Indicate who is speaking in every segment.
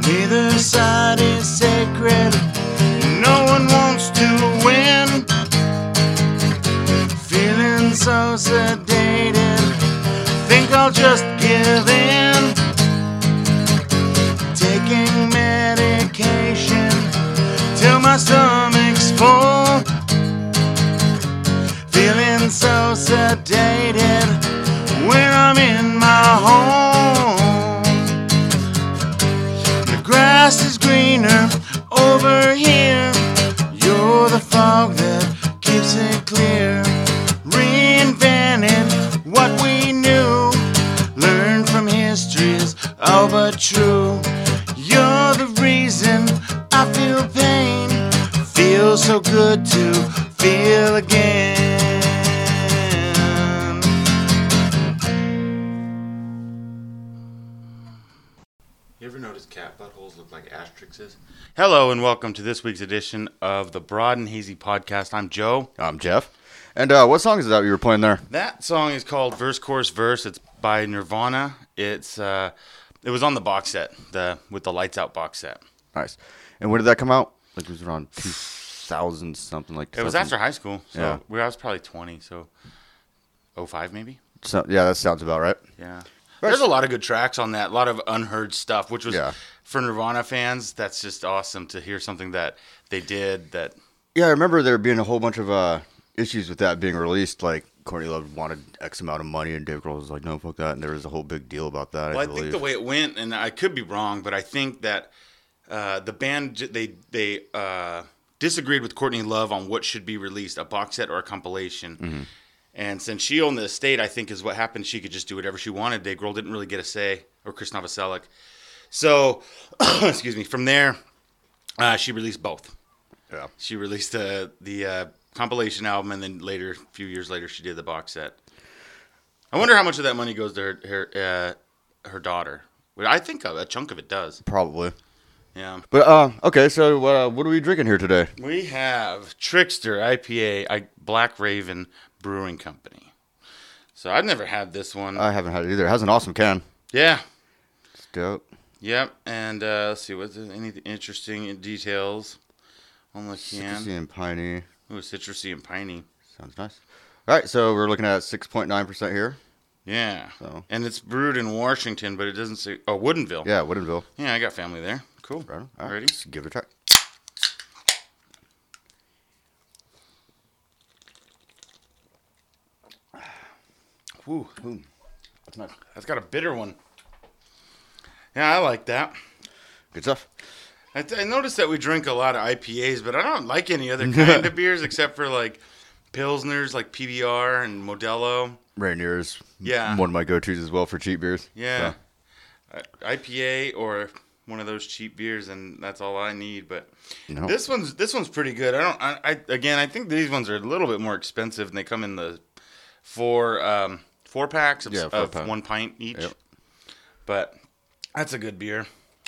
Speaker 1: Neither side is sacred. No one wants to win. Feeling so sedated, think I'll just give in. Taking medication till my stomach's full. Feeling so sedated when I'm in my home. The grass is greener over here. You're the fog that keeps it clear. Reinvented what we knew. Learned from history's all but true. You're the reason I feel pain. Feels so good to feel again. You ever notice cat buttholes look like asterisks? Hello and welcome to this week's edition of the Broad and Hazy Podcast. I'm Joe.
Speaker 2: I'm Jeff. And what song is that you were playing there?
Speaker 1: That song is called Verse, Chorus, Verse. It's by Nirvana. It was on the box set, with the Lights Out box set.
Speaker 2: Nice. And when did that come out? Like it was around 2000 something like that.
Speaker 1: It was after high school. So
Speaker 2: yeah.
Speaker 1: I was probably 20, so 05 maybe?
Speaker 2: So, yeah, that sounds about right.
Speaker 1: Yeah. There's a lot of good tracks on that, a lot of unheard stuff, which was, for Nirvana fans, that's just awesome to hear something that they did that...
Speaker 2: Yeah, I remember there being a whole bunch of issues with that being released, like Courtney Love wanted X amount of money, and Dave Grohl was like, no, fuck that, and there was a whole big deal about that,
Speaker 1: Well, I think the way it went, and I could be wrong, but I think that the band, they disagreed with Courtney Love on what should be released, a box set or a compilation. Mm-hmm. And since she owned the estate, I think is what happened. She could just do whatever she wanted. Dave Grohl didn't really get a say, or Chris Novoselic. So, excuse me. From there, she released both. Yeah. She released the compilation album, and then later, a few years later, she did the box set. I wonder how much of that money goes to her daughter. I think a chunk of it does.
Speaker 2: Probably.
Speaker 1: Yeah.
Speaker 2: But, okay, so what are we drinking here today?
Speaker 1: We have Trickster IPA, Black Raven Brewing Company. So I've never had this one.
Speaker 2: I haven't had it either. It has an awesome can.
Speaker 1: Yeah.
Speaker 2: It's dope.
Speaker 1: Yep. And let's see, what's any interesting details on the can?
Speaker 2: Citrusy and piney.
Speaker 1: Ooh, citrusy and piney.
Speaker 2: Sounds nice. All right, so we're looking at 6.9% here.
Speaker 1: Yeah. So. And it's brewed in Washington, but it doesn't say... Oh, Woodinville.
Speaker 2: Yeah, Woodinville.
Speaker 1: Yeah, I got family there. Cool.
Speaker 2: Right on. All right.
Speaker 1: Ready?
Speaker 2: Let's give it a try.
Speaker 1: Ooh. That's nice. That's got a bitter one. Yeah, I like that.
Speaker 2: Good stuff.
Speaker 1: I noticed that we drink a lot of IPAs, but I don't like any other kind of beers except for like Pilsners, like PBR and Modelo.
Speaker 2: Rainier's
Speaker 1: one
Speaker 2: of my go-tos as well for cheap beers.
Speaker 1: Yeah. So. IPA or one of those cheap beers, and that's all I need. But this one's pretty good. I think these ones are a little bit more expensive, and they come in the four packs of 1 pint each. Yep. But that's a good beer.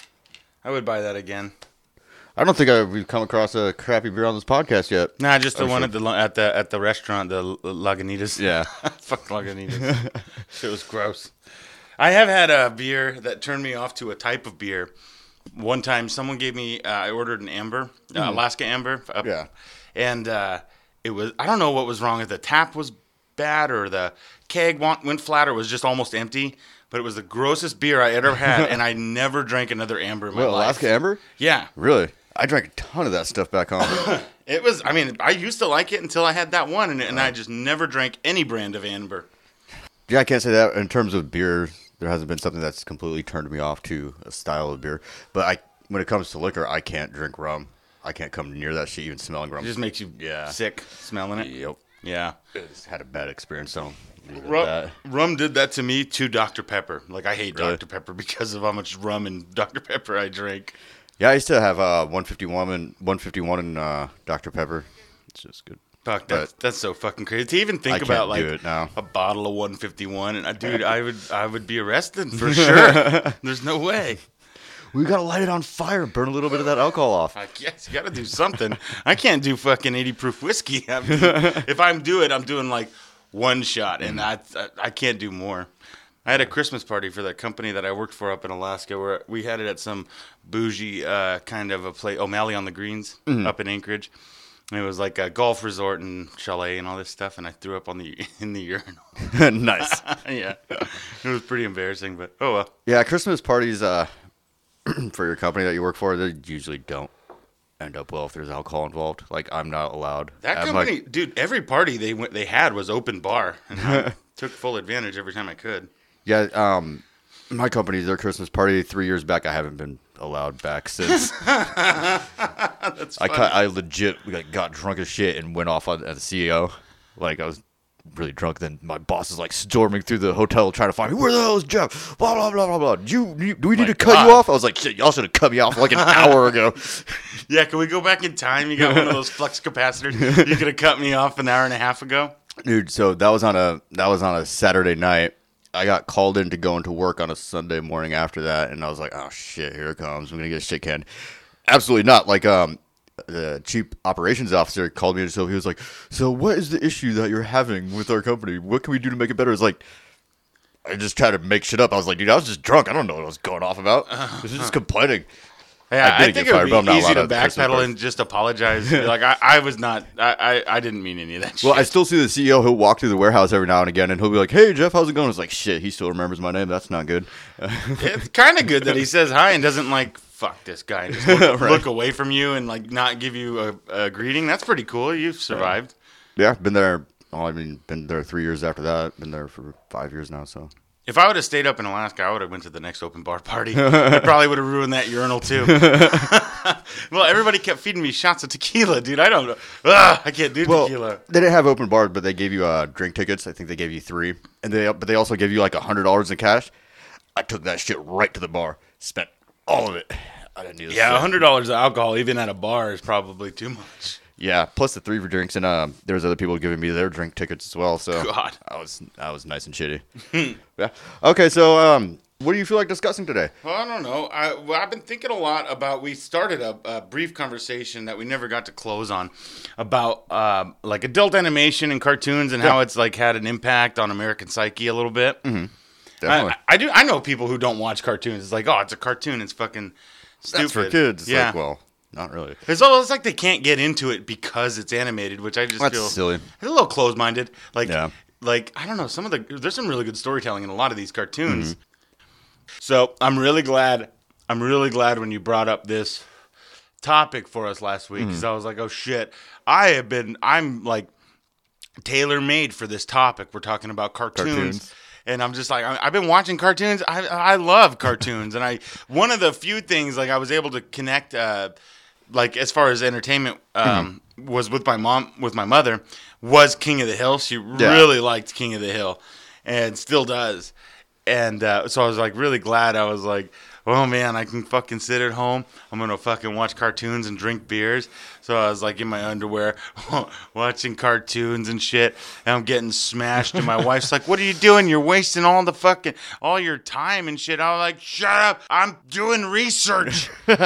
Speaker 1: I would buy that again.
Speaker 2: I don't think we've come across a crappy beer on this podcast yet.
Speaker 1: Nah, just the one at the restaurant, the Lagunitas.
Speaker 2: Yeah.
Speaker 1: Fuck Lagunitas. Shit was gross. I have had a beer that turned me off to a type of beer. One time, someone gave me. I ordered an amber, Alaska amber.
Speaker 2: Yeah.
Speaker 1: And it was. I don't know what was wrong. If the tap was bad, or the keg went flat, or was just almost empty. But it was the grossest beer I ever had, and I never drank another amber in my life.
Speaker 2: Alaska amber?
Speaker 1: Yeah.
Speaker 2: Really? I drank a ton of that stuff back home.
Speaker 1: It was. I mean, I used to like it until I had that one, and I just never drank any brand of amber.
Speaker 2: Yeah, I can't say that in terms of beer. There hasn't been something that's completely turned me off to a style of beer. But when it comes to liquor, I can't drink rum. I can't come near that shit, even smelling rum.
Speaker 1: It just makes you sick smelling it.
Speaker 2: Yep.
Speaker 1: Yeah.
Speaker 2: I just had a bad experience, so
Speaker 1: rum did that to me to Dr. Pepper. Like, I hate Dr. Pepper because of how much rum and Dr. Pepper I drink.
Speaker 2: Yeah, I used to have 151 and Dr. Pepper. It's just good.
Speaker 1: Fuck, that's so fucking crazy. To even think about like a bottle of 151, and dude, I would be arrested for sure. There's no way.
Speaker 2: We gotta light it on fire, burn a little bit of that alcohol off.
Speaker 1: I guess you gotta do something. I can't do fucking 80 proof whiskey. If I'm doing like one shot, and I can't do more. I had a Christmas party for that company that I worked for up in Alaska, where we had it at some bougie kind of a place, O'Malley on the Greens, up in Anchorage. And it was like a golf resort and chalet and all this stuff, and I threw up in the urinal.
Speaker 2: Nice.
Speaker 1: Yeah, it was pretty embarrassing, but oh well.
Speaker 2: Yeah, Christmas parties for your company that you work for, they usually don't end up well if there's alcohol involved. Like, I'm not allowed.
Speaker 1: That company, dude, every party they had was open bar, and I took full advantage every time I could.
Speaker 2: Yeah, my company, their Christmas party 3 years back, I haven't been allowed back since.
Speaker 1: That's funny.
Speaker 2: I legit got drunk as shit and went off at the CEO. Like, I was really drunk. Then my boss is like storming through the hotel trying to find me. Where the hell is Jeff? Blah, blah, blah, blah, blah. Do we need to cut you off? I was like, shit, y'all should have cut me off like an hour ago.
Speaker 1: Yeah, can we go back in time? You got one of those flux capacitors. You could have cut me off an hour and a half ago.
Speaker 2: Dude, so that was on a Saturday night. I got called in to go into work on a Sunday morning after that, and I was like, oh shit, here it comes. I'm gonna get shit canned. Absolutely not. Like, the chief operations officer called me, and so he was like, so what is the issue that you're having with our company? What can we do to make it better? It's like, I just tried to make shit up. I was like, dude, I was just drunk. I don't know what I was going off about. I was just complaining.
Speaker 1: Yeah, I think it would be easy to backpedal and just apologize. Like, I was not, I didn't mean any of that shit.
Speaker 2: Well, I still see the CEO. He'll walk through the warehouse every now and again, and he'll be like, hey, Jeff, how's it going? It's like, shit, he still remembers my name. That's not good.
Speaker 1: It's kind of good that he says hi and doesn't, like, fuck this guy and just look away from you and, like, not give you a greeting. That's pretty cool. You've survived.
Speaker 2: Yeah, been there. Well, I mean, been there 3 years after that. Been there for 5 years now, so.
Speaker 1: If I would have stayed up in Alaska, I would have went to the next open bar party. I probably would have ruined that urinal, too. Well, everybody kept feeding me shots of tequila, dude. I don't know. I can't do tequila.
Speaker 2: They didn't have open bars, but they gave you drink tickets. I think they gave you 3. But they also gave you like $100 in cash. I took that shit right to the bar. Spent all of it. I didn't need
Speaker 1: Yeah, $100 of alcohol, even at a bar, is probably too much.
Speaker 2: Yeah, plus the 3 for drinks, and there was other people giving me their drink tickets as well. So
Speaker 1: God,
Speaker 2: I was nice and shitty. Yeah. Okay, so what do you feel like discussing today?
Speaker 1: Well, I don't know. I've been thinking a lot about. We started a brief conversation that we never got to close on about like adult animation and cartoons and how it's like had an impact on American psyche a little bit.
Speaker 2: Mm-hmm. Definitely.
Speaker 1: I know people who don't watch cartoons. It's like, oh, it's a cartoon. It's fucking stupid.
Speaker 2: That's for kids. It's
Speaker 1: yeah.
Speaker 2: like, well. Not really.
Speaker 1: It's almost like they can't get into it because it's animated, which I just feel
Speaker 2: silly.
Speaker 1: It's a little closed-minded. Like I don't know. There's some really good storytelling in a lot of these cartoons. Mm-hmm. So I'm really glad when you brought up this topic for us last week because I was like, oh shit, I'm like tailor-made for this topic. We're talking about cartoons. And I'm just like, I've been watching cartoons. I love cartoons, and one of the few things like I was able to connect. Like as far as entertainment was with my mother, was King of the Hill. She really liked King of the Hill, and still does. And so I was like really glad. I was like, oh man, I can fucking sit at home. I'm gonna fucking watch cartoons and drink beers. So I was like in my underwear watching cartoons and shit. And I'm getting smashed. And my wife's like, what are you doing? You're wasting all your time and shit. I was like, shut up. I'm doing research.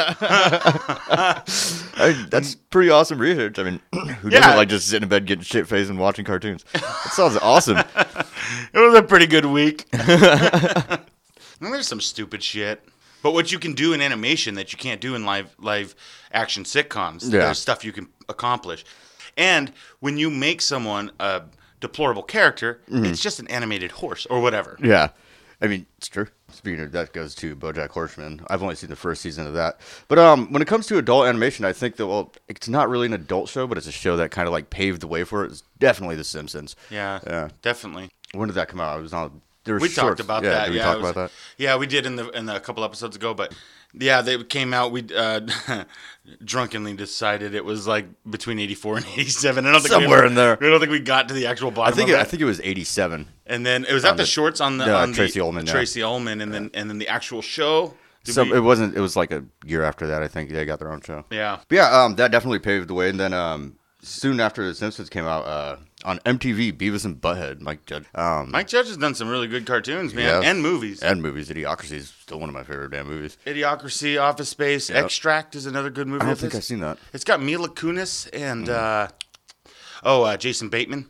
Speaker 2: That's pretty awesome research. I mean, who doesn't like just sitting in bed getting shit faced and watching cartoons? That sounds awesome.
Speaker 1: It was a pretty good week. There's some stupid shit. But what you can do in animation that you can't do in live action sitcoms, there's stuff you can accomplish. And when you make someone a deplorable character, it's just an animated horse or whatever.
Speaker 2: Yeah. I mean, it's true. Speaking of that goes to BoJack Horseman. I've only seen the first season of that. But when it comes to adult animation, I think that, it's not really an adult show, but it's a show that kind of like paved the way for it. It's definitely The Simpsons.
Speaker 1: Yeah, definitely.
Speaker 2: When did that come out? It was on...
Speaker 1: We talked about that.
Speaker 2: Did we talk about that?
Speaker 1: Yeah, we did in a couple episodes ago. But yeah, they came out. We drunkenly decided it was like between 84 and 87. I don't think
Speaker 2: somewhere in there.
Speaker 1: I don't think we got to the actual bottom.
Speaker 2: I think it was 87.
Speaker 1: And then it was at the shorts on the
Speaker 2: Tracy Ullman.
Speaker 1: Tracy Ullman, and then the actual show.
Speaker 2: It wasn't. It was like a year after that. I think they got their own show.
Speaker 1: Yeah.
Speaker 2: But yeah, that definitely paved the way. And then soon after The Simpsons came out, on MTV, Beavis and Butthead, Mike Judge.
Speaker 1: Mike Judge has done some really good cartoons, man, and movies.
Speaker 2: Idiocracy is still one of my favorite damn movies.
Speaker 1: Idiocracy, Office Space, Extract is another good movie.
Speaker 2: I don't think I've seen that.
Speaker 1: It's got Mila Kunis and Jason Bateman.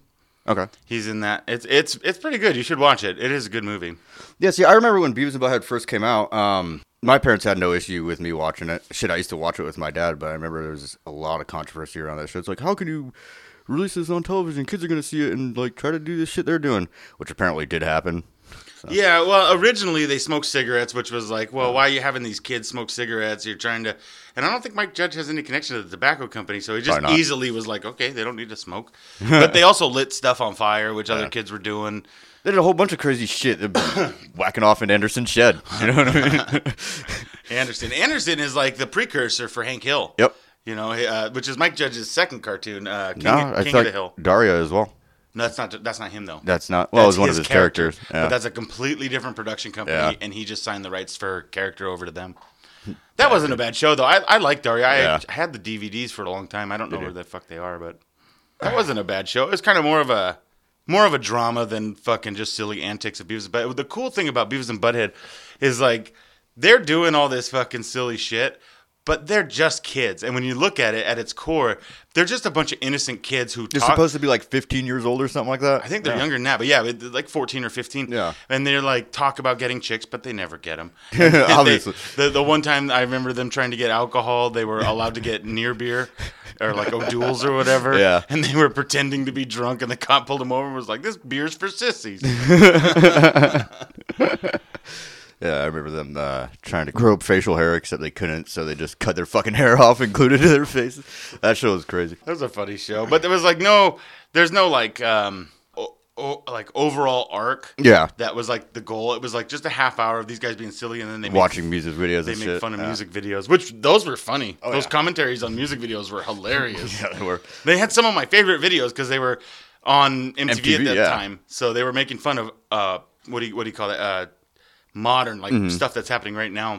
Speaker 2: Okay.
Speaker 1: He's in that. It's pretty good. You should watch it. It is a good movie.
Speaker 2: Yeah, see, I remember when Beavis and Butthead first came out, my parents had no issue with me watching it. Shit, I used to watch it with my dad, but I remember there was a lot of controversy around that show. It's like, how can you release this on television? Kids are going to see it and, like, try to do this shit they're doing, which apparently did happen. So.
Speaker 1: Yeah, well, originally they smoked cigarettes, which was like, well, why are you having these kids smoke cigarettes? You're trying to... And I don't think Mike Judge has any connection to the tobacco company, so he just easily was like, okay, they don't need to smoke. But they also lit stuff on fire, which other kids were doing.
Speaker 2: They did a whole bunch of crazy shit, whacking off in Anderson's shed. You know what I mean?
Speaker 1: Anderson is like the precursor for Hank Hill.
Speaker 2: Yep.
Speaker 1: You know, which is Mike Judge's second cartoon, King
Speaker 2: I
Speaker 1: of the Hill.
Speaker 2: Daria as well.
Speaker 1: No, that's not him though.
Speaker 2: That's not. Well, it was one of his characters. Yeah.
Speaker 1: But that's a completely different production company, and he just signed the rights for character over to them. That wasn't a bad show though. I like Daria. I had the DVDs for a long time. I don't know where the fuck they are, but that wasn't a bad show. It was kind of more of a drama than fucking just silly antics of Beavis. But the cool thing about Beavis and Butthead is like they're doing all this fucking silly shit. But they're just kids. And when you look at it, at its core, they're just a bunch of innocent kids who
Speaker 2: They're supposed to be like 15 years old or something like that?
Speaker 1: I think they're younger than that. But yeah, like 14 or 15.
Speaker 2: Yeah.
Speaker 1: And they're like, talk about getting chicks, but they never get them.
Speaker 2: Obviously.
Speaker 1: The one time I remember them trying to get alcohol, they were allowed to get near beer or like O'Doul's or whatever.
Speaker 2: Yeah.
Speaker 1: And they were pretending to be drunk, and the cop pulled them over and was like, this beer's for sissies.
Speaker 2: Yeah, I remember them trying to grow up facial hair, except they couldn't, so they just cut their fucking hair off and glued it to their faces. That show was crazy.
Speaker 1: That was a funny show, but there was like there's no like like overall arc.
Speaker 2: Yeah,
Speaker 1: that was like the goal. It was like just a half hour of these guys being silly, and then they
Speaker 2: watching music videos.
Speaker 1: They
Speaker 2: and
Speaker 1: make
Speaker 2: shit.
Speaker 1: fun of music videos, which those were funny.
Speaker 2: Oh,
Speaker 1: those commentaries on music videos were hilarious.
Speaker 2: Yeah, they were.
Speaker 1: They had some of my favorite videos because they were on MTV at that
Speaker 2: yeah.
Speaker 1: time, so they were making fun of what do you call it? Modern stuff that's happening right now,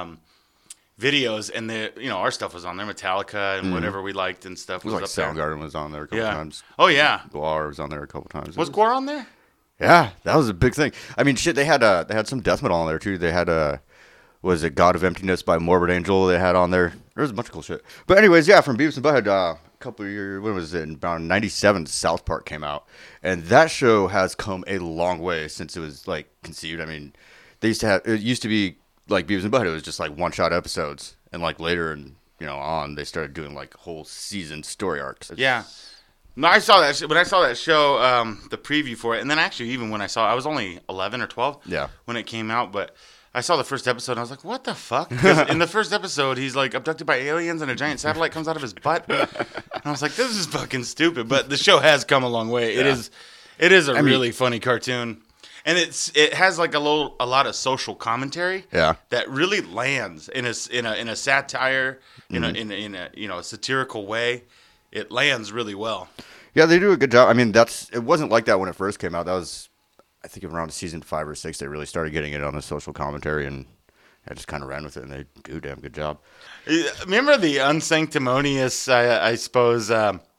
Speaker 1: videos, and our stuff was on there, Metallica and whatever we liked and stuff was
Speaker 2: like
Speaker 1: up there.
Speaker 2: Soundgarden was on there a couple times.
Speaker 1: Oh yeah,
Speaker 2: Gwar was on there a couple times.
Speaker 1: Was Gwar on there?
Speaker 2: Yeah, that was a big thing. I mean, shit, they had some death metal on there too. They had was it God of Emptiness by Morbid Angel? They had on there. There was a bunch of cool shit. But anyways, yeah, from Beavis and Butthead, a couple of years, when was it? About '97, South Park came out, and that show has come a long way since it was like conceived. I mean. It used to be like Beavis and Butthead. It was just like one-shot episodes, and like later and on, they started doing like whole season story arcs.
Speaker 1: Yeah, no, I saw that when I saw that show, the preview for it, and then actually even when I was only 11 or 12.
Speaker 2: Yeah.
Speaker 1: When it came out, but I saw the first episode and I was like, what the fuck? Because in the first episode, he's like abducted by aliens and a giant satellite comes out of his butt, and I was like, this is fucking stupid. But the show has come a long way. Yeah. It is a really funny cartoon. And it has like a lot of social commentary, that really lands in a satire, in a satirical way. It lands really well. Yeah,
Speaker 2: they do a good job. I mean, it wasn't like that when it first came out. That was, I think, around season 5 or 6 they really started getting it on the social commentary, and I just kind of ran with it, and they do a damn good job.
Speaker 1: Remember the unsanctimonious, I suppose.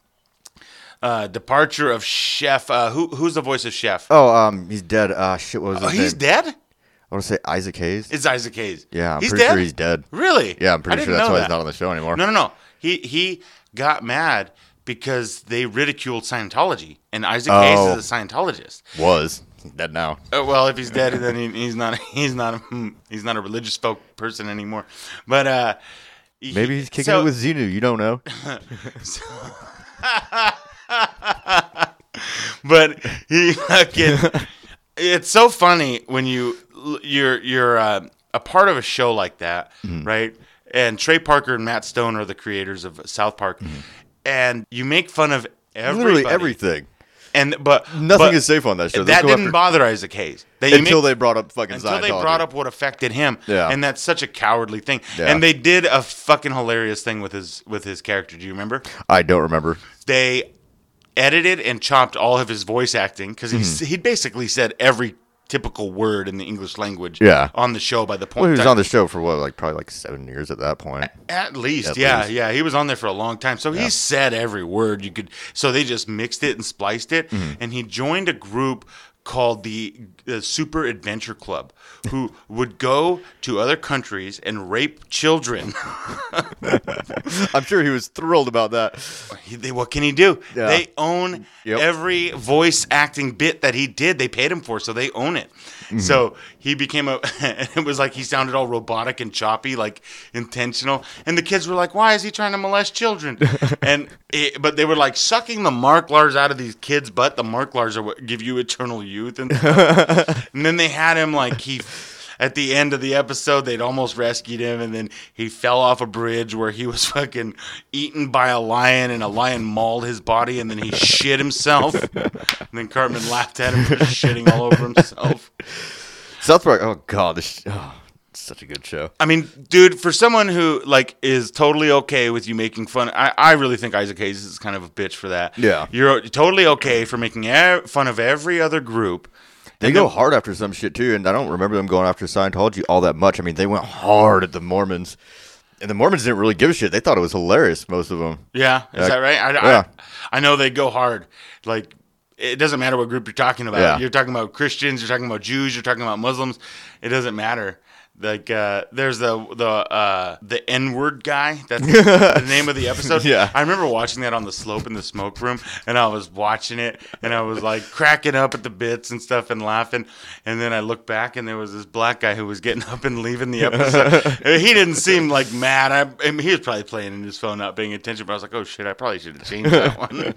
Speaker 1: Departure of Chef. Who's the voice of Chef?
Speaker 2: Oh, he's dead. Shit, what was his name?
Speaker 1: He's dead?
Speaker 2: I want to say Isaac Hayes.
Speaker 1: It's Isaac Hayes.
Speaker 2: Yeah, I'm
Speaker 1: pretty
Speaker 2: sure he's dead.
Speaker 1: Really?
Speaker 2: Yeah, I'm pretty sure that's why he's not on the show anymore.
Speaker 1: No. He got mad because they ridiculed Scientology, and Isaac Hayes is a Scientologist.
Speaker 2: Was. He's dead now.
Speaker 1: Well, if he's dead, then he's not a religious folk person anymore. But
Speaker 2: maybe he's kicking it with Xenu. You don't know.
Speaker 1: But he fucking, it's so funny when you're a part of a show like that, right? And Trey Parker and Matt Stone are the creators of South Park, and you make fun of
Speaker 2: literally everything.
Speaker 1: But
Speaker 2: nothing is safe on that show.
Speaker 1: That didn't bother Isaac Hayes
Speaker 2: until they brought up fucking Scientology.
Speaker 1: Until they brought up what affected him, and that's such a cowardly thing.
Speaker 2: Yeah.
Speaker 1: And they did a fucking hilarious thing with his character. Do you remember?
Speaker 2: I don't remember.
Speaker 1: They edited and chopped all of his voice acting because he basically said every typical word in the English language on the show by the point.
Speaker 2: Well, he was on the show for probably 7 years at that point.
Speaker 1: At least. He was on there for a long time. So he said every word you could. So they just mixed it and spliced it, and he joined a group called the Super Adventure Club, who would go to other countries and rape children.
Speaker 2: I'm sure he was thrilled about that.
Speaker 1: What can he do?
Speaker 2: Yeah.
Speaker 1: They own every voice acting bit that he did. They paid him for, so they own it. Mm-hmm. So he became it was like he sounded all robotic and choppy, like intentional. And the kids were like, why is he trying to molest children? But they were like sucking the Marklars out of these kids' butt. The Marklars are what give you eternal youth and stuff. And then they had him like at the end of the episode, they'd almost rescued him, and then he fell off a bridge where he was fucking eaten by a lion, and a lion mauled his body, and then he shit himself. And then Cartman laughed at him for shitting all over himself.
Speaker 2: South Park, oh god, it's such a good show.
Speaker 1: I mean, dude, for someone who like is totally okay with you making fun, I really think Isaac Hayes is kind of a bitch for that.
Speaker 2: Yeah,
Speaker 1: you're totally okay for making fun of every other group.
Speaker 2: They go hard after some shit, too, and I don't remember them going after Scientology all that much. I mean, they went hard at the Mormons, and the Mormons didn't really give a shit. They thought it was hilarious, most of them.
Speaker 1: Yeah, is that right? I know they go hard. Like, it doesn't matter what group you're talking about. Yeah. You're talking about Christians, you're talking about Jews, you're talking about Muslims. It doesn't matter. Like, there's the N-word guy. That's the name of the episode.
Speaker 2: Yeah.
Speaker 1: I remember watching that on the slope in the smoke room, and I was watching it, and I was like cracking up at the bits and stuff and laughing. And then I looked back, and there was this black guy who was getting up and leaving the episode. He didn't seem like mad. I mean, he was probably playing in his phone, not paying attention. But I was like, oh shit, I probably should have changed that one.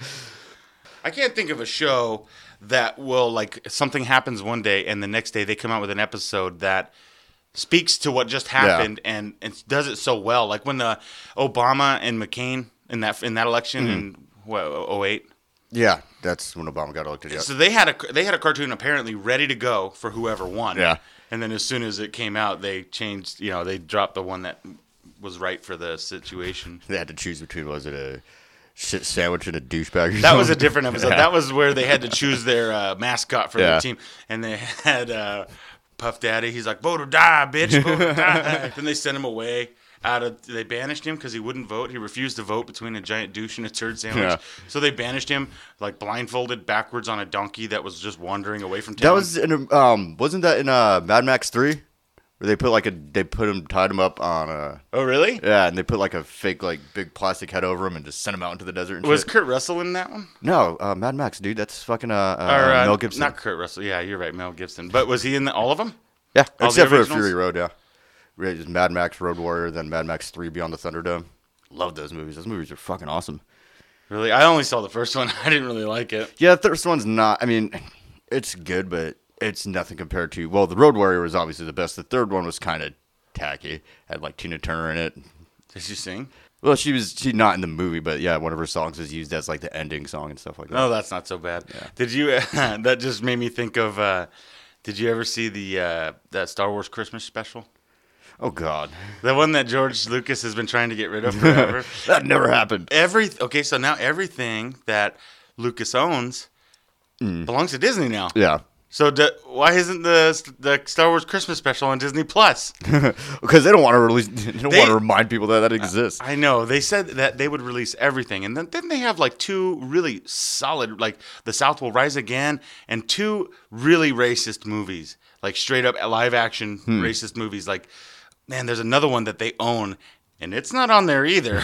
Speaker 1: I can't think of a show that will, like, something happens one day, and the next day they come out with an episode that speaks to what just happened and does it so well. Like when the Obama and McCain in that election in 2008.
Speaker 2: Yeah, that's when Obama got elected. Yeah.
Speaker 1: So they had a cartoon apparently ready to go for whoever won.
Speaker 2: Yeah.
Speaker 1: And then as soon as it came out, they changed. They dropped the one that was right for the situation.
Speaker 2: They had to choose between, was it a shit sandwich and a douchebag?
Speaker 1: That was a different episode. Yeah. That was where they had to choose their mascot for their team, and they had. Puff Daddy, he's like, vote or die, bitch, vote or die. Then they sent him away. They banished him because he wouldn't vote. He refused to vote between a giant douche and a turd sandwich. Yeah. So they banished him, like blindfolded backwards on a donkey that was just wandering away from town.
Speaker 2: That was in wasn't that in Mad Max 3? Where they tied him up on a...
Speaker 1: Oh, really?
Speaker 2: Yeah, and they put like a fake, like, big plastic head over him and just sent him out into the desert and
Speaker 1: Was
Speaker 2: shit.
Speaker 1: Kurt Russell in that one?
Speaker 2: No, Mad Max, dude. That's fucking Mel Gibson.
Speaker 1: Not Kurt Russell. Yeah, you're right, Mel Gibson. But was he in all of them?
Speaker 2: Yeah, except for Fury Road, yeah. Just Mad Max, Road Warrior, then Mad Max 3, Beyond the Thunderdome. Love those movies. Those movies are fucking awesome.
Speaker 1: Really? I only saw the first one. I didn't really like it.
Speaker 2: Yeah, the first one's not... I mean, it's good, but it's nothing compared to... Well, the Road Warrior was obviously the best. The third one was kind of tacky. Had like Tina Turner in it.
Speaker 1: Did she sing?
Speaker 2: Well, she's not in the movie, but yeah, one of her songs is used as like the ending song and stuff like that.
Speaker 1: No, that's not so bad. Yeah. Did you? That just made me think of. Did you ever see that Star Wars Christmas special?
Speaker 2: Oh God,
Speaker 1: the one that George Lucas has been trying to get rid of forever.
Speaker 2: That never happened.
Speaker 1: So now everything that Lucas owns belongs to Disney now.
Speaker 2: Yeah.
Speaker 1: So why isn't the Star Wars Christmas special on Disney Plus?
Speaker 2: Because they don't want to release. They don't want to remind people that exists.
Speaker 1: I know they said that they would release everything, and then they have like two really solid, like The South Will Rise Again, and two really racist movies, like straight up live action racist movies. Like, man, there's another one that they own. And it's not on there either.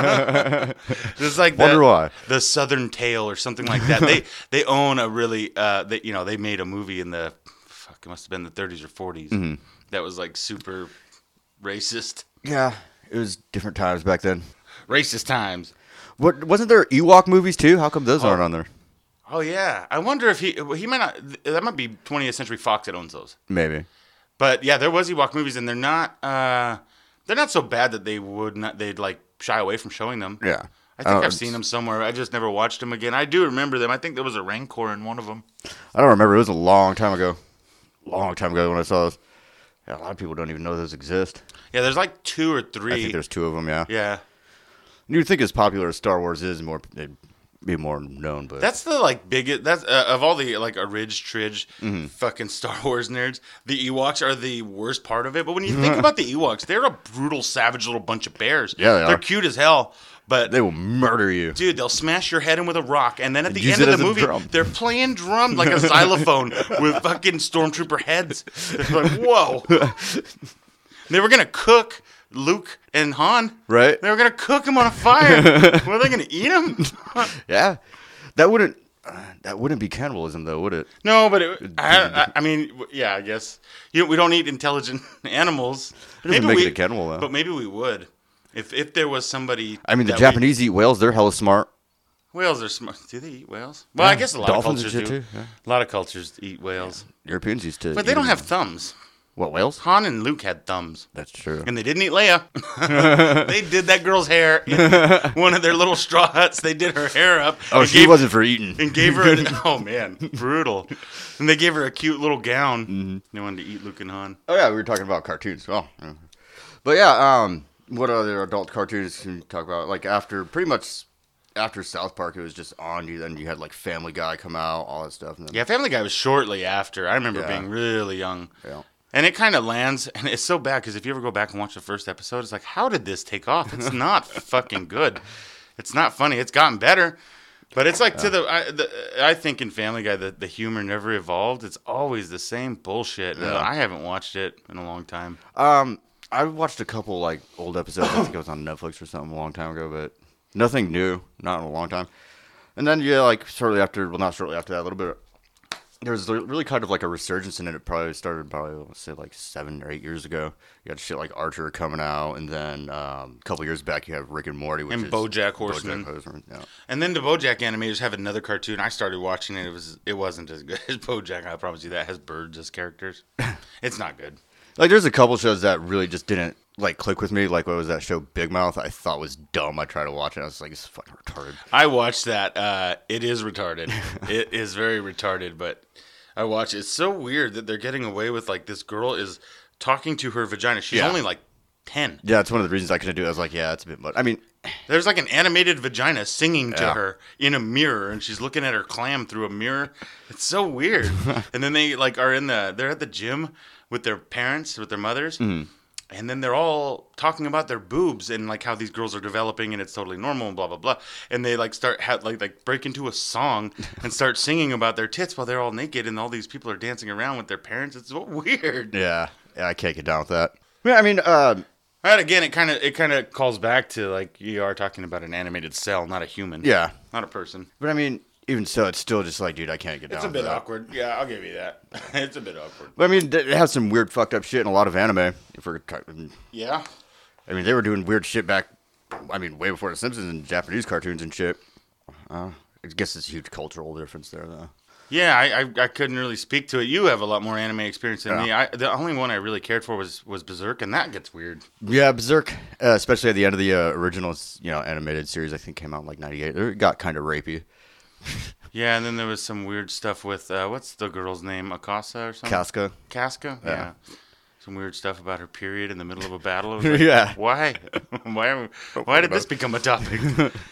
Speaker 1: It's like
Speaker 2: why.
Speaker 1: The Southern Tale or something like that. They own a really they made a movie in it must have been the 30s or 40s that was like super racist.
Speaker 2: Yeah, it was different times back then.
Speaker 1: Racist times.
Speaker 2: What wasn't there Ewok movies too? How come those aren't on there?
Speaker 1: Oh yeah, I wonder if he might not. That might be 20th Century Fox that owns those.
Speaker 2: Maybe.
Speaker 1: But yeah, there was Ewok movies, and they're not. They're not so bad that they'd like shy away from showing them.
Speaker 2: Yeah.
Speaker 1: I think I've seen them somewhere. I just never watched them again. I do remember them. I think there was a Rancor in one of them.
Speaker 2: I don't remember. It was a long time ago. Long time ago when I saw those. Yeah, a lot of people don't even know those exist.
Speaker 1: Yeah, there's like 2 or 3.
Speaker 2: I think there's 2 of them, yeah.
Speaker 1: Yeah.
Speaker 2: You'd think as popular as Star Wars is, they'd be more known, but
Speaker 1: that's the like biggest. That's of all the like Tridge fucking Star Wars nerds. The Ewoks are the worst part of it. But when you think about the Ewoks, they're a brutal, savage little bunch of bears.
Speaker 2: Yeah,
Speaker 1: they're cute as hell. But
Speaker 2: They will murder you.
Speaker 1: dude, they'll smash your head in with a rock, and then at the
Speaker 2: Use
Speaker 1: end
Speaker 2: it
Speaker 1: of
Speaker 2: as
Speaker 1: the
Speaker 2: a
Speaker 1: movie,
Speaker 2: drum.
Speaker 1: they're playing drums like a xylophone with fucking stormtrooper heads. They're like, whoa. They were gonna cook Luke and Han.
Speaker 2: Right?
Speaker 1: They were gonna cook him on a fire. Were they gonna eat him?
Speaker 2: Yeah. That wouldn't be cannibalism, though, would it?
Speaker 1: No, but I mean, yeah, I guess we don't eat intelligent animals.
Speaker 2: It doesn't make it a cannibal, though.
Speaker 1: But maybe we would, if there was somebody.
Speaker 2: I mean, the Japanese eat whales. They're hella smart.
Speaker 1: Whales are smart. Do they eat whales? Well, I guess a lot
Speaker 2: Dolphins
Speaker 1: of
Speaker 2: and
Speaker 1: cultures
Speaker 2: shit,
Speaker 1: do.
Speaker 2: too, yeah.
Speaker 1: A lot of cultures eat whales,
Speaker 2: Europeans used to.
Speaker 1: but they don't have thumbs.
Speaker 2: What, whales?
Speaker 1: Han and Luke had thumbs.
Speaker 2: That's true.
Speaker 1: And they didn't eat Leia. They did that girl's hair in one of their little straw huts. They did her hair up.
Speaker 2: Oh, she wasn't for eating.
Speaker 1: And gave her oh man, brutal. And they gave her a cute little gown.
Speaker 2: Mm-hmm.
Speaker 1: They wanted to eat Luke and Han.
Speaker 2: Oh, yeah, we were talking about cartoons. Oh, yeah. But yeah, what other adult cartoons can you talk about? Like pretty much after South Park, it was just on you. Then you had like Family Guy come out, all that stuff. And then,
Speaker 1: Yeah, Family Guy was shortly after. I remember being really young.
Speaker 2: Yeah.
Speaker 1: And it kind of lands, and it's so bad because if you ever go back and watch the first episode, it's like, how did this take off? It's not fucking good. It's not funny. It's gotten better, but it's like I think in Family Guy the humor never evolved. It's always the same bullshit.
Speaker 2: Yeah.
Speaker 1: I haven't watched it in a long time.
Speaker 2: I watched a couple like old episodes. I think it was on Netflix or something a long time ago, but nothing new, not in a long time. And then like shortly after, well, not shortly after that, a little bit. There was really kind of like a resurgence in it. It probably started let's say like 7 or 8 years ago. You got shit like Archer coming out, and then a couple years back you have Rick and Morty, which
Speaker 1: And
Speaker 2: is
Speaker 1: BoJack Horseman.
Speaker 2: Yeah.
Speaker 1: And then the BoJack animators have another cartoon. I started watching it. It wasn't as good as BoJack. I promise you that. It has birds as characters. It's not good.
Speaker 2: Like there's a couple shows that really just didn't like click with me. Like what was that show Big Mouth? I thought was dumb. I tried to watch it. I was like, it's fucking retarded.
Speaker 1: I watched that. It is retarded. It is very retarded, but I watch it. It's so weird that they're getting away with like this girl is talking to her vagina. She's only like 10.
Speaker 2: Yeah, it's one of the reasons I couldn't do it. I was like, yeah, it's a bit much. I mean,
Speaker 1: there's like an animated vagina singing to her in a mirror, and she's looking at her clam through a mirror. It's so weird. And then they like they're at the gym with their parents, with their mothers. Mm-hmm. And then they're all talking about their boobs and like how these girls are developing and it's totally normal and blah blah blah. And they like start like break into a song and start singing about their tits while they're all naked and all these people are dancing around with their parents. It's so weird.
Speaker 2: Yeah, I can't get down with that. Yeah, I mean,
Speaker 1: Right, again, it kind of calls back to like you are talking about an animated cell, not a human.
Speaker 2: Yeah,
Speaker 1: not a person.
Speaker 2: But I mean, even so, it's still just like, dude, I can't get down.
Speaker 1: It's a bit
Speaker 2: with that.
Speaker 1: awkward. Yeah, I'll give you that. It's a bit awkward.
Speaker 2: But I mean, it has some weird fucked up shit in a lot of anime. If we're talking,
Speaker 1: yeah.
Speaker 2: I mean, they were doing weird shit back. I mean, way before the Simpsons and Japanese cartoons and shit. I guess it's a huge cultural difference there, though.
Speaker 1: Yeah, I couldn't really speak to it. You have a lot more anime experience than me. The only one I really cared for was Berserk, and that gets weird.
Speaker 2: Yeah, Berserk, especially at the end of the original, animated series, I think came out in like '98. It got kind of rapey.
Speaker 1: Yeah, and then there was some weird stuff with what's the girl's name, Akasa or something?
Speaker 2: Casca.
Speaker 1: Yeah. Some weird stuff about her period in the middle of a battle. Like,
Speaker 2: yeah.
Speaker 1: Why? Why did this become a topic?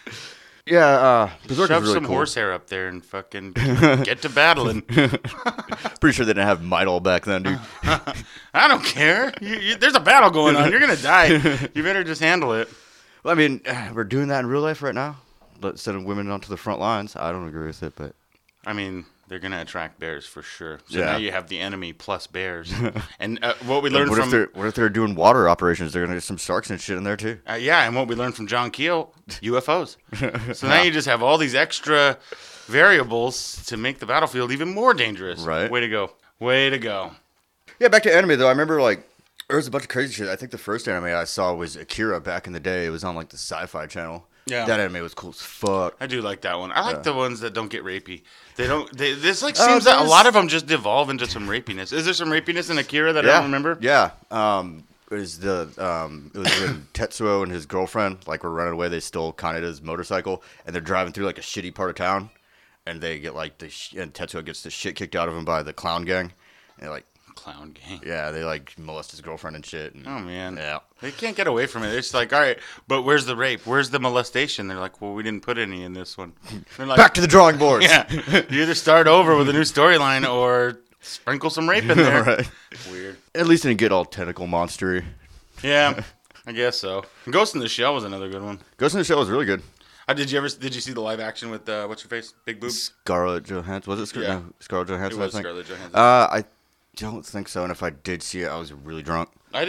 Speaker 2: Yeah, Berserk
Speaker 1: Shove
Speaker 2: is really
Speaker 1: some
Speaker 2: cool.
Speaker 1: horsehair up there and fucking get to battling.
Speaker 2: Pretty sure they didn't have Midol back then, dude.
Speaker 1: I don't care. There's a battle going on. You're gonna die. You better just handle it.
Speaker 2: Well, I mean, we're doing that in real life right now. Sending women onto the front lines. I don't agree with it, but
Speaker 1: I mean, they're gonna attract bears for sure. So
Speaker 2: Yeah.
Speaker 1: now you have the enemy plus bears. And what we learned
Speaker 2: what if they're doing water operations? They're gonna get some sharks and shit in there too.
Speaker 1: And what we learned from John Keel, UFOs. So now you just have all these extra variables to make the battlefield even more dangerous.
Speaker 2: Right.
Speaker 1: Way to go. Way to go.
Speaker 2: Yeah, back to anime though. I remember like there was a bunch of crazy shit. I think the first anime I saw was Akira back in the day. It was on like the Sci-Fi Channel.
Speaker 1: Yeah.
Speaker 2: That anime was cool as fuck.
Speaker 1: I do like that one. I like the ones that don't get rapey. This like seems that a
Speaker 2: there's-
Speaker 1: lot of them just devolve into some rapiness. Is there some rapiness in Akira that I don't remember?
Speaker 2: Yeah. It was when Tetsuo and his girlfriend like were running away. They stole Kaneda's motorcycle and they're driving through like a shitty part of town, and they get like and Tetsuo gets the shit kicked out of him by the clown gang, and they're like.
Speaker 1: Clown gang.
Speaker 2: Yeah, they like molest his girlfriend and shit. And,
Speaker 1: Oh man.
Speaker 2: Yeah.
Speaker 1: They can't get away from it. It's like, all right, but where's the rape? Where's the molestation? They're like, well, we didn't put any in this one. They're like,
Speaker 2: Back to the drawing boards.
Speaker 1: yeah. You either start over with a new storyline or sprinkle some rape in there.
Speaker 2: Right.
Speaker 1: Weird.
Speaker 2: At least it didn't get all tentacle monstery.
Speaker 1: Yeah. I guess so. Ghost in the Shell was another good one.
Speaker 2: Ghost in the Shell was really good.
Speaker 1: Did you see the live action with what's her face? Big boobs?
Speaker 2: Scarlett Johansson. Was it
Speaker 1: Yeah.
Speaker 2: Scarlett Johansson?
Speaker 1: It was
Speaker 2: I think.
Speaker 1: Scarlett Johansson.
Speaker 2: I don't think so. And if I did see it, I was really drunk.
Speaker 1: I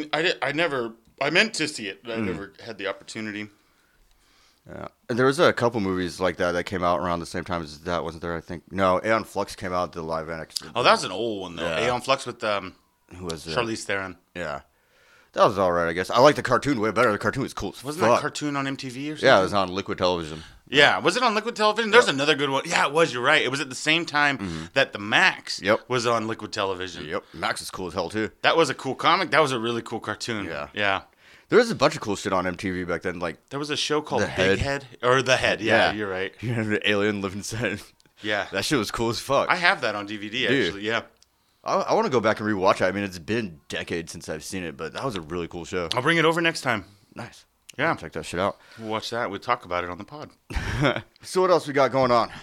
Speaker 1: meant to see it, but I never had the opportunity.
Speaker 2: Yeah. And there was a couple movies like that came out around the same time as that, wasn't there? I think. No, Aeon Flux came out, the live action.
Speaker 1: Oh, that's an old one though.
Speaker 2: Yeah.
Speaker 1: Aeon Flux with
Speaker 2: Who was it?
Speaker 1: Charlize Theron.
Speaker 2: Yeah. That was all right, I guess. I like the cartoon way better. The cartoon was cool as
Speaker 1: Wasn't
Speaker 2: fuck.
Speaker 1: that cartoon on MTV or something?
Speaker 2: Yeah, it was on Liquid Television.
Speaker 1: Yeah, was it on Liquid Television? There's another good one. Yeah, it was. You're right. It was at the same time that the Max was on Liquid Television.
Speaker 2: Yep. Max is cool as hell, too.
Speaker 1: That was a cool comic. That was a really cool cartoon. Yeah.
Speaker 2: There was a bunch of cool shit on MTV back then. Like
Speaker 1: There was a show called
Speaker 2: The
Speaker 1: Big
Speaker 2: Head.
Speaker 1: Or The Head. Yeah, you're right.
Speaker 2: You had an alien living inside.
Speaker 1: Yeah.
Speaker 2: That shit was cool as fuck.
Speaker 1: I have that on DVD, actually. Yeah.
Speaker 2: I want to go back and rewatch it. I mean, it's been decades since I've seen it, but that was a really cool show.
Speaker 1: I'll bring it over next time.
Speaker 2: Nice.
Speaker 1: Yeah.
Speaker 2: Check that shit out.
Speaker 1: We'll watch that. We'll talk about it on the pod.
Speaker 2: So what else we got going on?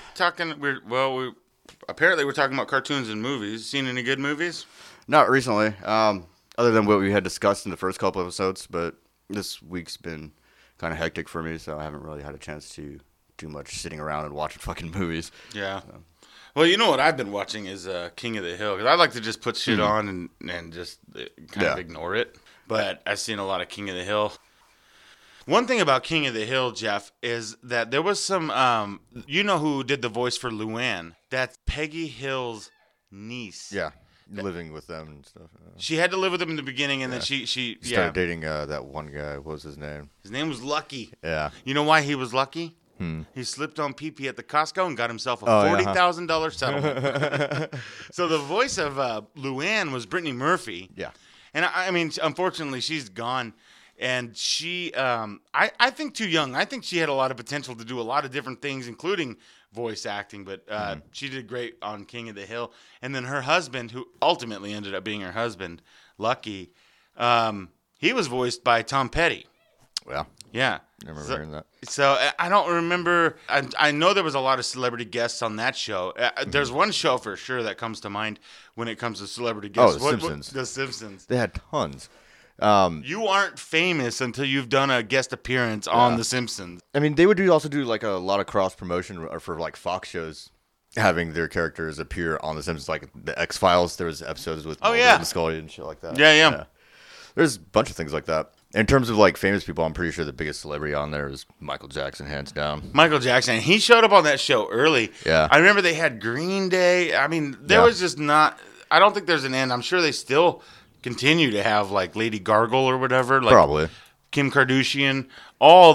Speaker 1: Apparently we're talking about cartoons and movies. Seen any good movies?
Speaker 2: Not recently, other than what we had discussed in the first couple episodes, but this week's been kind of hectic for me, so I haven't really had a chance to do much sitting around and watching fucking movies.
Speaker 1: Yeah. Well, you know what I've been watching is King of the Hill, because I like to just put shit on and just kind of ignore it. But I've seen a lot of King of the Hill. One thing about King of the Hill, Jeff, is that there was some, you know who did the voice for Luann? That's Peggy Hill's niece.
Speaker 2: Yeah, living with them and stuff.
Speaker 1: She had to live with him in the beginning, and then she
Speaker 2: started dating that one guy. What was his name?
Speaker 1: His name was Lucky.
Speaker 2: Yeah.
Speaker 1: You know why he was lucky? He slipped on pee-pee at the Costco and got himself a $40,000 settlement. So the voice of Luann was Brittany Murphy.
Speaker 2: Yeah.
Speaker 1: And I mean, unfortunately, she's gone. And she, I think too young. I think she had a lot of potential to do a lot of different things, including voice acting. But she did great on King of the Hill. And then her husband, who ultimately ended up being her husband, Lucky, he was voiced by Tom Petty.
Speaker 2: Well.
Speaker 1: Yeah.
Speaker 2: Never heard that.
Speaker 1: So I don't remember. I know there was a lot of celebrity guests on that show. There's one show for sure that comes to mind when it comes to celebrity guests.
Speaker 2: Oh, The Simpsons.
Speaker 1: The Simpsons.
Speaker 2: They had tons.
Speaker 1: You aren't famous until you've done a guest appearance on The Simpsons.
Speaker 2: I mean, they would also do like a lot of cross promotion for like Fox shows, having their characters appear on The Simpsons, like the X-Files. There was episodes with Mulder and Scully and shit like that.
Speaker 1: Yeah.
Speaker 2: There's a bunch of things like that. In terms of like famous people, I'm pretty sure the biggest celebrity on there is Michael Jackson, hands down.
Speaker 1: Michael Jackson. He showed up on that show early.
Speaker 2: Yeah.
Speaker 1: I remember they had Green Day. I mean, there was just not. I don't think there's an end. I'm sure they still continue to have like Lady Gargle or whatever. Like
Speaker 2: Probably.
Speaker 1: Kim Kardashian. All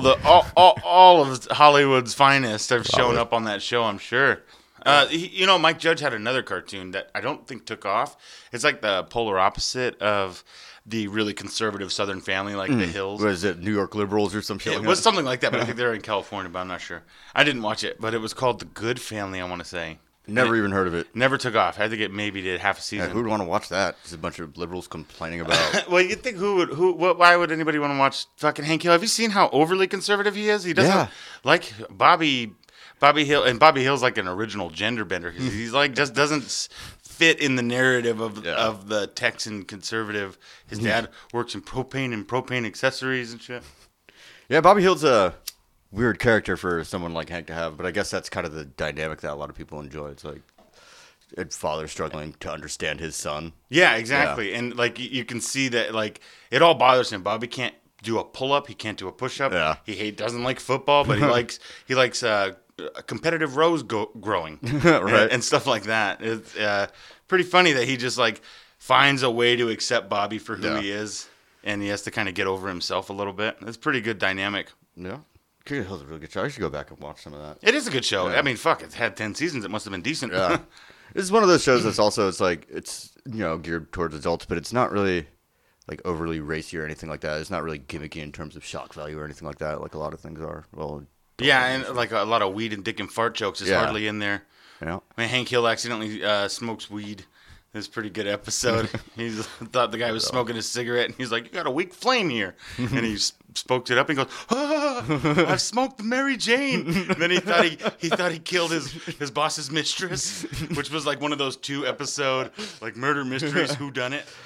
Speaker 1: of Hollywood's finest have shown up on that show, I'm sure. Mike Judge had another cartoon that I don't think took off. It's like the polar opposite of the really conservative Southern family, like the Hills.
Speaker 2: Was it New York liberals or some shit?
Speaker 1: It was something like that, but I think they're in California, but I'm not sure. I didn't watch it, but it was called The Good Family, I want to say.
Speaker 2: Never even heard of it.
Speaker 1: Never took off. I think it maybe did half a season.
Speaker 2: Yeah, who would want to watch that? Just a bunch of liberals complaining about.
Speaker 1: Well, you'd think why would anybody want to watch fucking Hank Hill? Have you seen how overly conservative he is? He doesn't like Bobby Hill, and Bobby Hill's like an original gender bender. He's like just doesn't fit in the narrative of the Texan conservative. His dad works in propane accessories and shit.
Speaker 2: Yeah, Bobby Hill's a weird character for someone like Hank to have, but I guess that's kind of the dynamic that a lot of people enjoy. It's like a father struggling to understand his son.
Speaker 1: Yeah, exactly. Yeah. And like you can see that like it all bothers him. Bobby can't do a pull-up. He can't do a push-up.
Speaker 2: Yeah.
Speaker 1: He doesn't like football, but he likes competitive rose growing
Speaker 2: right.
Speaker 1: and stuff like that. It's pretty funny that he just like finds a way to accept Bobby for who he is, and he has to kind of get over himself a little bit. It's pretty good dynamic.
Speaker 2: Yeah. King of the Hill's a really good show. I should go back and watch some of that.
Speaker 1: It is a good show. Yeah. I mean, fuck, it's had 10 seasons. It must have been decent.
Speaker 2: Yeah. This is one of those shows that's also, it's geared towards adults, but it's not really like overly racy or anything like that. It's not really gimmicky in terms of shock value or anything like that, like a lot of things are. Well,
Speaker 1: yeah, and like a lot of weed and dick and fart jokes is hardly in there.
Speaker 2: Yeah.
Speaker 1: I mean, Hank Hill accidentally smokes weed. It was a pretty good episode. He thought the guy was smoking a cigarette, and he's like, "You got a weak flame here." And he smoked it up, and he goes, "I've smoked the Mary Jane." And then he thought he killed his boss's mistress, which was like one of those 2 episode like murder mysteries, whodunit.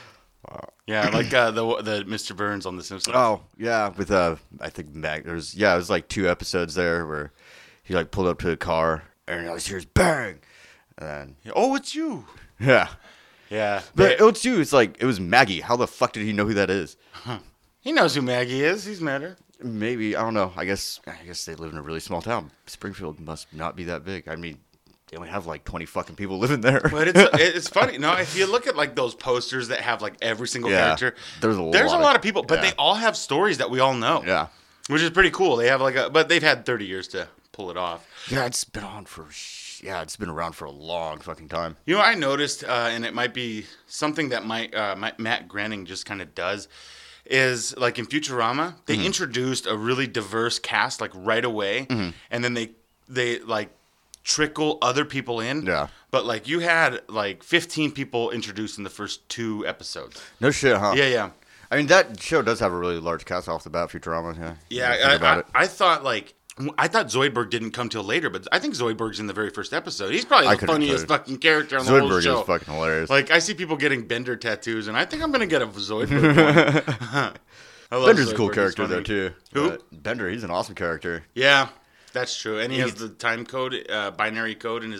Speaker 1: Yeah, like the Mr. Burns on The Simpsons.
Speaker 2: Oh yeah, with I think it was like 2 episodes there where he like pulled up to a car and all he hears bang, and then
Speaker 1: Oh, it's you.
Speaker 2: yeah,
Speaker 1: Yeah,
Speaker 2: but it's you. It's like it was Maggie. How the fuck did he know who that is?
Speaker 1: he knows who Maggie is. He's met her.
Speaker 2: Maybe I don't know. I guess they live in a really small town. Springfield must not be that big. I mean, they only have like 20 fucking people living there.
Speaker 1: But it's funny. No, if you look at like those posters that have like every single character, there's a lot of people, but they all have stories that we all know.
Speaker 2: Yeah,
Speaker 1: which is pretty cool. They have but they've had 30 years to pull it off.
Speaker 2: Yeah, it's been around for a long fucking time.
Speaker 1: You know, I noticed, and it might be something that Matt Groening just kind of does, is like in Futurama, they introduced a really diverse cast like right away, and then they like trickle other people in.
Speaker 2: Yeah.
Speaker 1: But like you had like 15 people introduced in the first 2 episodes.
Speaker 2: No shit, huh?
Speaker 1: Yeah.
Speaker 2: I mean, that show does have a really large cast off the bat, Futurama. Yeah.
Speaker 1: Yeah, I thought Zoidberg didn't come till later, but I think Zoidberg's in the very first episode. He's probably the funniest fucking character on the whole show.
Speaker 2: Zoidberg is fucking hilarious.
Speaker 1: Like, I see people getting Bender tattoos, and I think I'm going to get a Zoidberg one.
Speaker 2: Bender's a cool character, though, too.
Speaker 1: Who?
Speaker 2: Bender, he's an awesome character.
Speaker 1: Yeah, that's true. And he has the time code, binary code in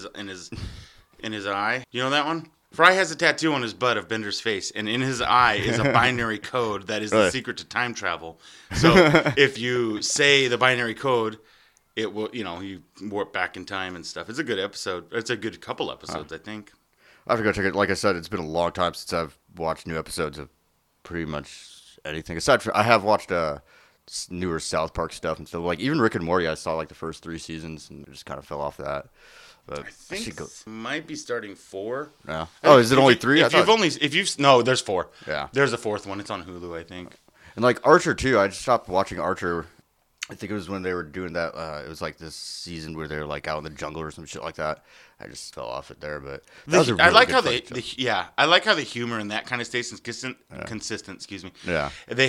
Speaker 1: his eye. You know that one? Fry has a tattoo on his butt of Bender's face, and in his eye is a binary code that is the secret to time travel. So if you say the binary code, it will, you warp back in time and stuff. It's a good episode. It's a good couple episodes, I think.
Speaker 2: I have to go check it. Like I said, it's been a long time since I've watched new episodes of pretty much anything. Aside from, I have watched newer South Park stuff and stuff. Like even Rick and Morty, I saw like the first 3 seasons and just kind of fell off that. But
Speaker 1: I think might be starting 4.
Speaker 2: Yeah. Oh, is it only 3?
Speaker 1: No, there's 4.
Speaker 2: Yeah.
Speaker 1: There's a 4th one. It's on Hulu, I think.
Speaker 2: And like Archer too. I just stopped watching Archer. I think it was when they were doing that. It was like this season where they were like out in the jungle or some shit like that. I just fell off it there, but that was a really
Speaker 1: I like
Speaker 2: good
Speaker 1: how I like how the humor in that kind of stays consistent. Excuse me.
Speaker 2: Yeah.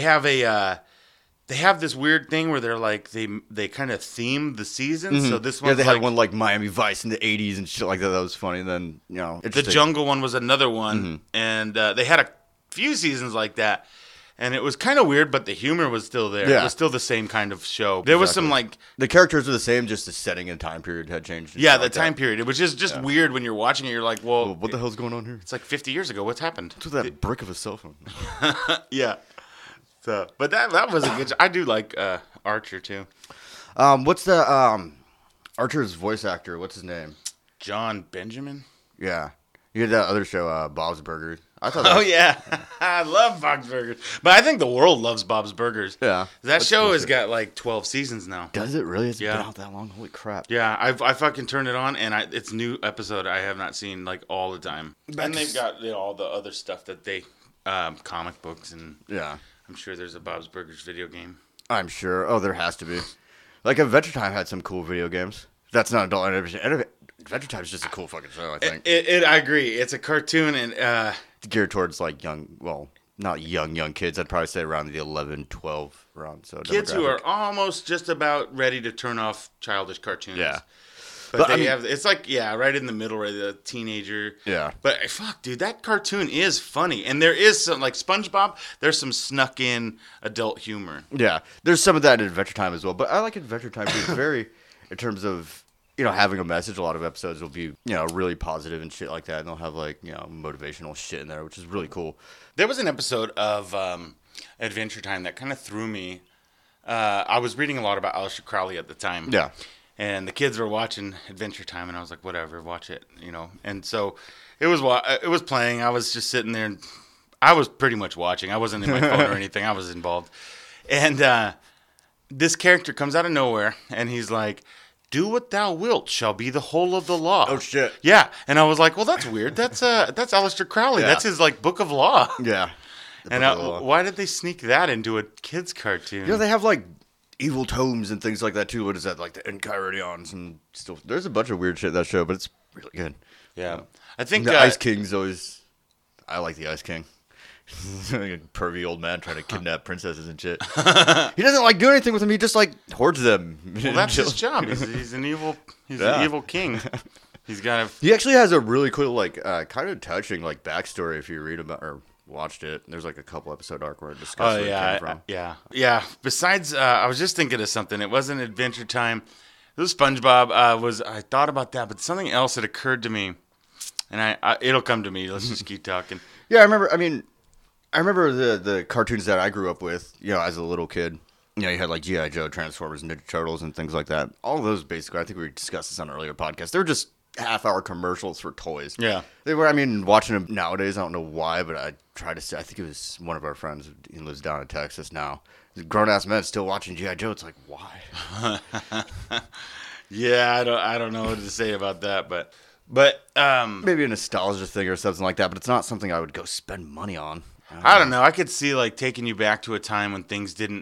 Speaker 1: They have this weird thing where they're like they kind of theme the season. So this one,
Speaker 2: they had one like Miami Vice in the '80s and shit like that. That was funny. And then
Speaker 1: the Jungle one was another one, and they had a few seasons like that. And it was kind of weird, but the humor was still there. Yeah. It was still the same kind of show. There was some like
Speaker 2: the characters were the same, just the setting and time period had changed.
Speaker 1: Yeah, the time period, which is just weird when you're watching it. You're like, well,
Speaker 2: what the hell's going on here?
Speaker 1: It's like 50 years ago. What's happened?
Speaker 2: What's with that brick of a cell phone?
Speaker 1: Yeah. So, but that was a good. I do like Archer too.
Speaker 2: What's the Archer's voice actor? What's his name?
Speaker 1: John Benjamin.
Speaker 2: Yeah, you had that other show, Bob's Burgers. I thought.
Speaker 1: Yeah, I love Bob's Burgers, but I think the world loves Bob's Burgers.
Speaker 2: Yeah,
Speaker 1: that show has got like 12 seasons now.
Speaker 2: Does it really? It's been out that long. Holy crap!
Speaker 1: Yeah, I fucking turned it on, and it's a new episode I have not seen like all the time. And they've got all the other stuff that they comic books and I'm sure there's a Bob's Burgers video game.
Speaker 2: I'm sure. Oh, there has to be. Like Adventure Time had some cool video games. That's not adult animation. Adventure Time is just a cool fucking show, I think.
Speaker 1: I agree. It's a cartoon and
Speaker 2: it's geared towards like not young kids. I'd probably say around the 11, 12 around. So
Speaker 1: kids who are almost just about ready to turn off childish cartoons.
Speaker 2: Yeah.
Speaker 1: But it's like, right in the middle, right, the teenager.
Speaker 2: Yeah.
Speaker 1: But fuck, dude, that cartoon is funny. And there is some, like SpongeBob, there's some snuck in adult humor.
Speaker 2: Yeah. There's some of that in Adventure Time as well. But I like Adventure Time too. It's very, in terms of, having a message, a lot of episodes will be, really positive and shit like that. And they'll have like, motivational shit in there, which is really cool.
Speaker 1: There was an episode of Adventure Time that kind of threw me. I was reading a lot about Aleister Crowley at the time.
Speaker 2: Yeah.
Speaker 1: And the kids were watching Adventure Time, and I was like, whatever, watch it, And so it was playing. I was just sitting there, and I was pretty much watching. I wasn't in my phone or anything. I was involved. And this character comes out of nowhere, and he's like, "Do what thou wilt shall be the whole of the law."
Speaker 2: Oh, shit.
Speaker 1: Yeah. And I was like, well, that's weird. That's Aleister Crowley. Yeah. That's his, like, book of law.
Speaker 2: Yeah.
Speaker 1: And why did they sneak that into a kid's cartoon?
Speaker 2: They have, like, evil tomes and things like that too. What is that? Like the Enchiridions and stuff. There's a bunch of weird shit in that show, but it's really good.
Speaker 1: Yeah. I think
Speaker 2: the Ice King's always. I like the Ice King. A pervy old man trying to kidnap princesses and shit. He doesn't like do anything with them. He just like hoards them.
Speaker 1: Well, that's his job. He's an evil. He's an evil king. He's got.
Speaker 2: He actually has a really cool, like, kind of touching, like, backstory if you read about or watched it. There's like a couple episode arc where it
Speaker 1: Oh
Speaker 2: discusses where it
Speaker 1: yeah,
Speaker 2: came from.
Speaker 1: yeah. Besides, I was just thinking of something. It wasn't Adventure Time. It was SpongeBob. I thought about that, but something else had occurred to me, and it'll come to me. Let's just keep talking.
Speaker 2: Yeah, I remember. I mean, I remember the cartoons that I grew up with. You know, as a little kid. You know, you had like G.I. Joe, Transformers, Ninja Turtles, and things like that. All of those, basically, I think we discussed this on an earlier podcast. They were just half-hour commercials for toys.
Speaker 1: Yeah.
Speaker 2: They were. I mean, watching them nowadays, I don't know why, but I try to say. I think it was one of our friends. He lives down in Texas now. Grown-ass men still watching G.I. Joe. It's like, why?
Speaker 1: Yeah, I don't know what to say about that, but
Speaker 2: Maybe a nostalgia thing or something like that, but it's not something I would go spend money on.
Speaker 1: I don't know. I could see like taking you back to a time when things didn't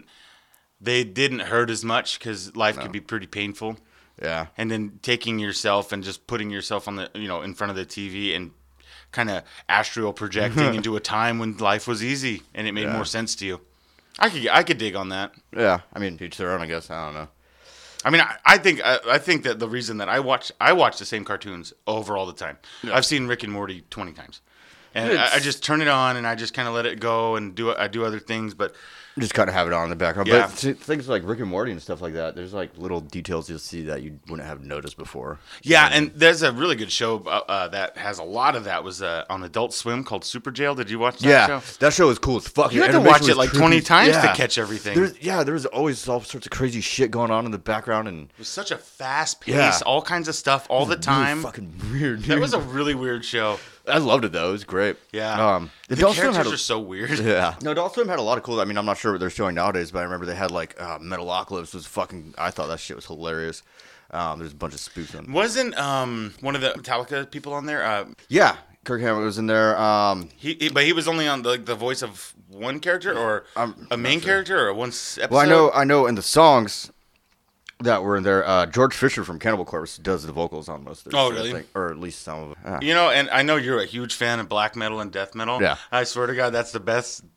Speaker 1: hurt as much because life could be pretty painful.
Speaker 2: Yeah.
Speaker 1: And then taking yourself and just putting yourself on the in front of the TV and kind of astral projecting into a time when life was easy and it made more sense to you. I could dig on that.
Speaker 2: Yeah. I mean, each their own, I guess. I don't know.
Speaker 1: I mean, I think that the reason that I watch the same cartoons over all the time. Yeah. I've seen Rick and Morty 20 times. And I just turn it on and I just kind of let it go and I do other things, but
Speaker 2: just kind of have it on in the background.
Speaker 1: Yeah.
Speaker 2: But things like Rick and Morty and stuff like that, there's like little details you'll see that you wouldn't have noticed before.
Speaker 1: Yeah, and there's a really good show that has a lot of that. Was on Adult Swim called Super Jail. Did you watch that show?
Speaker 2: Yeah, that show is cool as fuck.
Speaker 1: You had to watch it like 20 times to catch everything.
Speaker 2: There's always all sorts of crazy shit going on in the background, and
Speaker 1: it was such a fast pace, all kinds of stuff all the time.
Speaker 2: Really fucking weird, dude.
Speaker 1: That was a really weird show.
Speaker 2: I loved it though. It was great.
Speaker 1: Yeah. The characters are so weird.
Speaker 2: Yeah. No, Adult Swim had a lot of cool. I mean, I'm not sure what they're showing nowadays, but I remember they had like Metalocalypse was fucking. I thought that shit was hilarious. There's a bunch of spoofs on.
Speaker 1: Wasn't one of the Metallica people on there?
Speaker 2: Yeah, Kirk Hammett was in there.
Speaker 1: But he was only on the voice of one character or a main character or one episode.
Speaker 2: Well, I know in the songs that were in there, George Fisher from Cannibal Corpse does the vocals on most of them.
Speaker 1: Oh, really?
Speaker 2: Or at least some of them.
Speaker 1: Yeah. And I know you're a huge fan of black metal and death metal.
Speaker 2: Yeah.
Speaker 1: I swear to God, that's the best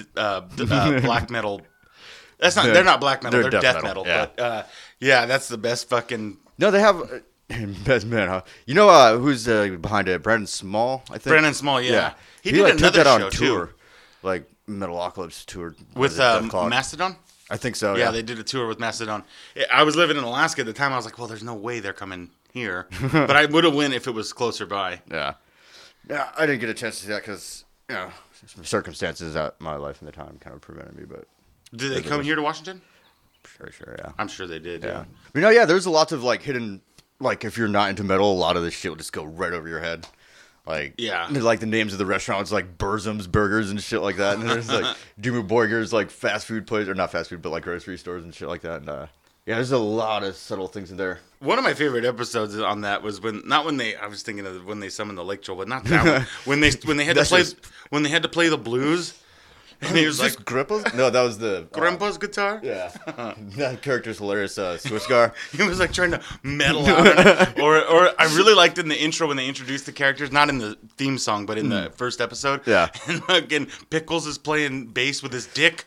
Speaker 1: black metal. That's not. They're not black metal. They're death metal.
Speaker 2: Yeah.
Speaker 1: But that's the best fucking.
Speaker 2: No, they have best man. Huh? You know who's behind it? Brandon Small, I think.
Speaker 1: Brandon Small, yeah. He did
Speaker 2: like,
Speaker 1: another
Speaker 2: took that on
Speaker 1: show
Speaker 2: tour,
Speaker 1: too.
Speaker 2: like Metalocalypse tour
Speaker 1: With Mastodon.
Speaker 2: I think so.
Speaker 1: Yeah, they did a tour with Mastodon. I was living in Alaska at the time. I was like, well, there's no way they're coming here. But I would have went if it was closer by.
Speaker 2: Yeah. Yeah, I didn't get a chance to see that because, circumstances at my life in the time kind of prevented me. But
Speaker 1: did they come here to Washington?
Speaker 2: Sure, yeah.
Speaker 1: I'm sure they did, yeah.
Speaker 2: There's a lot of, like, hidden, like, if you're not into metal, a lot of this shit will just go right over your head. Like, like the names of the restaurants, like Burzum's Burgers and shit like that. And there's like Dimmu Borgir's, like fast food places, or not fast food, but like grocery stores and shit like that. And there's a lot of subtle things in there.
Speaker 1: One of my favorite episodes on that was I was thinking of when they summoned the Lake Troll, but not that one. when they had to play the blues. And he was like,
Speaker 2: Grandpa's? No, that was the
Speaker 1: Grandpa's guitar.
Speaker 2: Yeah, that character's hilarious. Swissgar.
Speaker 1: He was like trying to metal out on it. Or I really liked in the intro when they introduced the characters, not in the theme song, but in the first episode.
Speaker 2: Yeah,
Speaker 1: and again, Pickles is playing bass with his dick.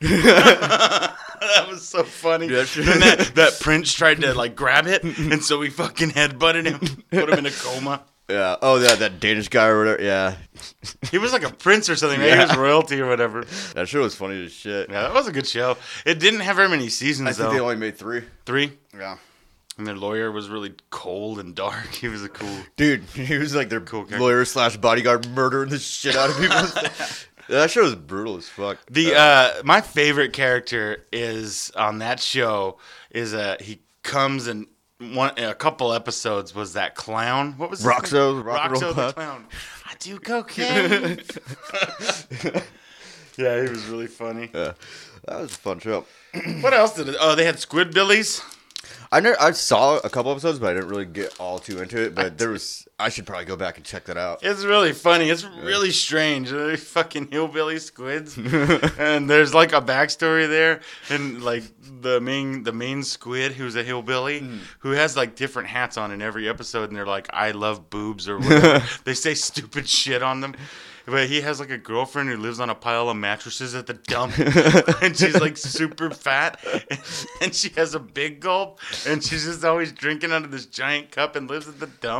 Speaker 1: That was so funny.
Speaker 2: Yeah, sure.
Speaker 1: Then that Prince tried to like grab it, and so he fucking headbutted him, put him in a coma.
Speaker 2: Yeah. Oh, that Danish guy or whatever. Yeah.
Speaker 1: He was like a prince or something, right? Yeah. He was royalty or whatever.
Speaker 2: That show was funny as shit.
Speaker 1: Yeah, that was a good show. It didn't have very many seasons,
Speaker 2: I think they only made 3.
Speaker 1: 3?
Speaker 2: Yeah.
Speaker 1: And their lawyer was really cold and dark. He was a cool...
Speaker 2: Dude, he was like their cool lawyer / bodyguard murdering the shit out of people. That show is brutal as fuck.
Speaker 1: My favorite character is on that show is he comes and... a couple episodes was that clown. What was
Speaker 2: Roxo?
Speaker 1: Roxo the clown. I do cocaine. Yeah, he was really funny.
Speaker 2: Yeah, that was a fun show.
Speaker 1: What else did it? Oh, they had Squidbillies.
Speaker 2: I saw a couple episodes, but I didn't really get all too into it. But I should probably go back and check that out.
Speaker 1: It's really funny. It's really strange. They're fucking hillbilly squids, and there's like a backstory there, and like the main squid who's a hillbilly who has like different hats on in every episode, and they're like, "I love boobs" or whatever. They say stupid shit on them. But he has like a girlfriend who lives on a pile of mattresses at the dump, and she's like super fat, and she has a big gulp, and she's just always drinking out of this giant cup and lives at the dump.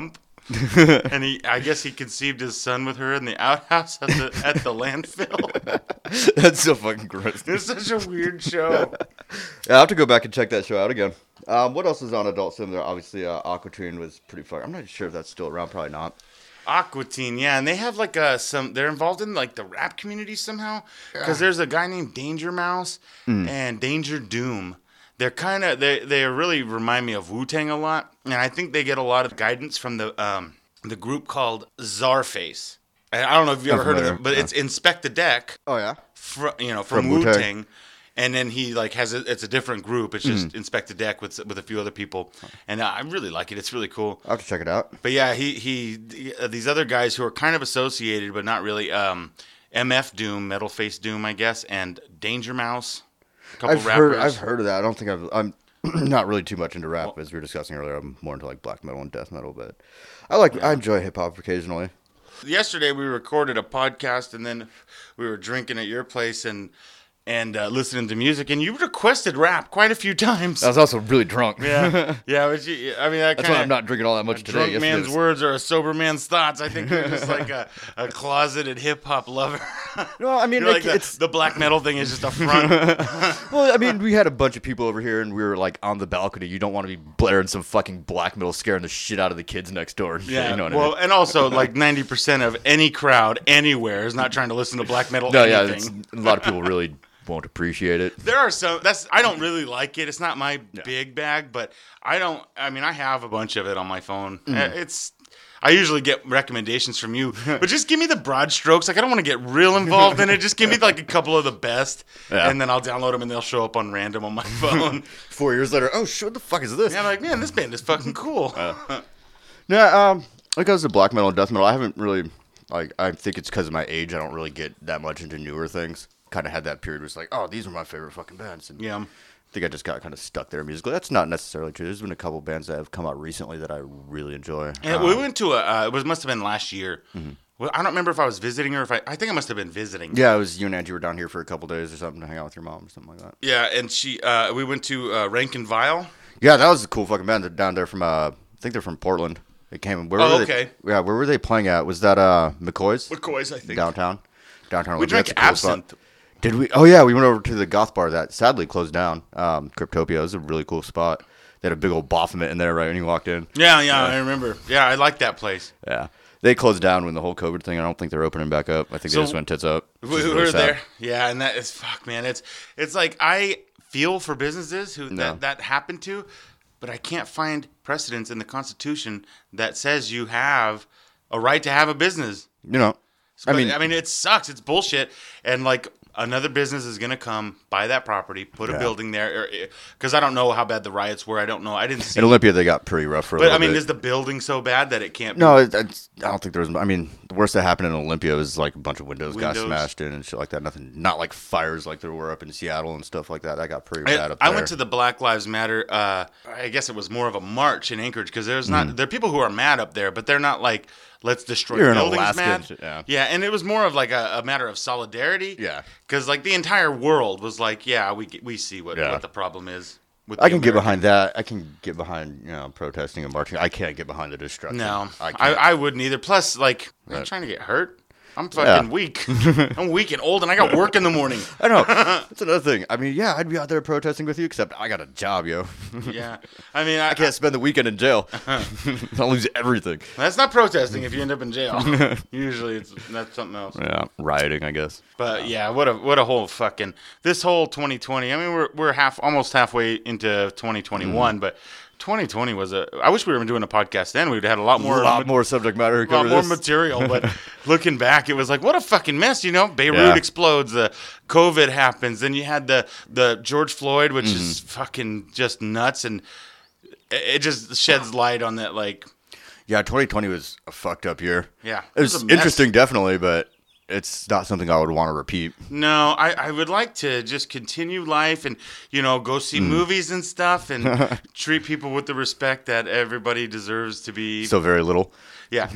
Speaker 1: And I guess he conceived his son with her in the outhouse at the landfill.
Speaker 2: That's so fucking gross.
Speaker 1: It's such a weird show.
Speaker 2: Yeah, I'll have to go back and check that show out again. What else is on Adult Swim there? Obviously, Aqua Teen was pretty fun. I'm not sure if that's still around. Probably not.
Speaker 1: Aqua Teen, yeah, and they have like they're involved in like the rap community somehow, because there's a guy named Danger Mouse and Danger Doom. They're kind of they really remind me of Wu-Tang a lot, and I think they get a lot of guidance from the group called Czarface. And I don't know if you've ever heard of them, but it's Inspect the Deck.
Speaker 2: Oh yeah,
Speaker 1: from Wu-Tang. And then he like it's a different group. It's just Inspect the Deck with a few other people, and I really like it. It's really cool.
Speaker 2: I'll have to check it out.
Speaker 1: But yeah, he these other guys who are kind of associated but not really. MF Doom, Metal Face Doom, I guess, and Danger Mouse. A couple rappers.
Speaker 2: I've heard of that. I don't think I'm not really too much into rap, as we were discussing earlier. I'm more into like black metal and death metal, but I enjoy hip hop occasionally.
Speaker 1: Yesterday we recorded a podcast, and then we were drinking at your place and listening to music, and you requested rap quite a few times.
Speaker 2: I was also really drunk.
Speaker 1: Yeah. But that's
Speaker 2: why I'm not drinking all that much today.
Speaker 1: Drunk man's words are a sober man's thoughts. I think you're just like a closeted hip hop lover.
Speaker 2: No, I mean,
Speaker 1: it's the black metal thing is just a front.
Speaker 2: Well, I mean, we had a bunch of people over here, and we were like on the balcony. You don't want to be blaring some fucking black metal, scaring the shit out of the kids next door.
Speaker 1: Yeah,
Speaker 2: you know what I mean?
Speaker 1: And also like 90% of any crowd anywhere is not trying to listen to black metal.
Speaker 2: No,
Speaker 1: anything.
Speaker 2: a lot of people really won't appreciate it.
Speaker 1: There are some I don't really like it. It's not my big bag, but I have a bunch of it on my phone. I usually get recommendations from you, but just give me the broad strokes. Like I don't want to get real involved in it. Just give me like a couple of the best, and then I'll download them and they'll show up on random on my phone.
Speaker 2: 4 years later, oh shit, what the fuck is this?
Speaker 1: Yeah, I'm like, man, this band is fucking cool.
Speaker 2: When it comes to black metal and death metal, I haven't really I think it's because of my age. I don't really get that much into newer things. Kind of had that period where it's like, oh, these are my favorite fucking bands. And I think I just got kind of stuck there musically. That's not necessarily true. There's been a couple bands that have come out recently that I really enjoy.
Speaker 1: And we went to it must have been last year. Mm-hmm. Well, I don't remember if I was visiting or if I think I must have been visiting.
Speaker 2: Yeah, it was you and Angie were down here for a couple days or something to hang out with your mom or something like that.
Speaker 1: Yeah, and we went to Rank and Vile.
Speaker 2: Yeah, that was a cool fucking band. They're down there from I think they're from Portland. They came.
Speaker 1: Okay.
Speaker 2: Where were they playing at? Was that McCoy's?
Speaker 1: McCoy's, I think.
Speaker 2: Downtown.
Speaker 1: We drank absinthe.
Speaker 2: Did we? Oh, yeah. We went over to the goth bar that sadly closed down. Cryptopia. It was a really cool spot. They had a big old Baphomet in there right when you walked in.
Speaker 1: Yeah, I remember. Yeah, I like that place.
Speaker 2: Yeah. They closed down when the whole COVID thing. I don't think they're opening back up. I think they just went tits up.
Speaker 1: We were there. Yeah, and that is, fuck, man. It's like I feel for businesses that happen to, but I can't find precedence in the Constitution that says you have a right to have a business.
Speaker 2: You know.
Speaker 1: I mean, it sucks. It's bullshit. And like another business is going to come buy that property, put a building there. Because I don't know how bad the riots were. I don't know. I didn't see.
Speaker 2: In Olympia, they got pretty rough for a little bit.
Speaker 1: But I mean, is the building so bad that it can't be?
Speaker 2: No, I don't think there was. I mean, the worst that happened in Olympia was like a bunch of windows got smashed in and shit like that. Nothing, not like fires like there were up in Seattle and stuff like that. That got pretty bad up there.
Speaker 1: I went to the Black Lives Matter. I guess it was more of a march in Anchorage because there's not. There are people who are mad up there, but they're not like, let's destroy buildings mad. Yeah, and it was more of like a matter of solidarity.
Speaker 2: Yeah.
Speaker 1: Because like the entire world was like, we see what the problem is.
Speaker 2: I can get behind that. I can get behind protesting and marching. I can't get behind the destruction.
Speaker 1: No, I wouldn't either. Plus, like, I'm trying to get hurt. I'm fucking weak. I'm weak and old, and I got work in the morning.
Speaker 2: I know. That's another thing. I mean, yeah, I'd be out there protesting with you, except I got a job, yo.
Speaker 1: Yeah. I mean,
Speaker 2: I can't spend the weekend in jail. I'll lose everything.
Speaker 1: That's not protesting if you end up in jail. Usually that's something else.
Speaker 2: Yeah, rioting, I guess.
Speaker 1: But yeah, what a whole fucking this whole 2020. I mean, we're almost halfway into 2021, but 2020 was I wish we were doing a podcast then. We'd had a lot more
Speaker 2: subject matter,
Speaker 1: a lot more material. But looking back, it was like, what a fucking mess, Beirut explodes, the COVID happens, then you had the George Floyd, which is fucking just nuts, and it just sheds light on that. Like,
Speaker 2: yeah, 2020 was a fucked up year.
Speaker 1: Yeah,
Speaker 2: it was interesting, definitely, but it's not something I would want to repeat.
Speaker 1: No, I would like to just continue life and, go see movies and stuff and treat people with the respect that everybody deserves to be.
Speaker 2: So very little.
Speaker 1: Yeah.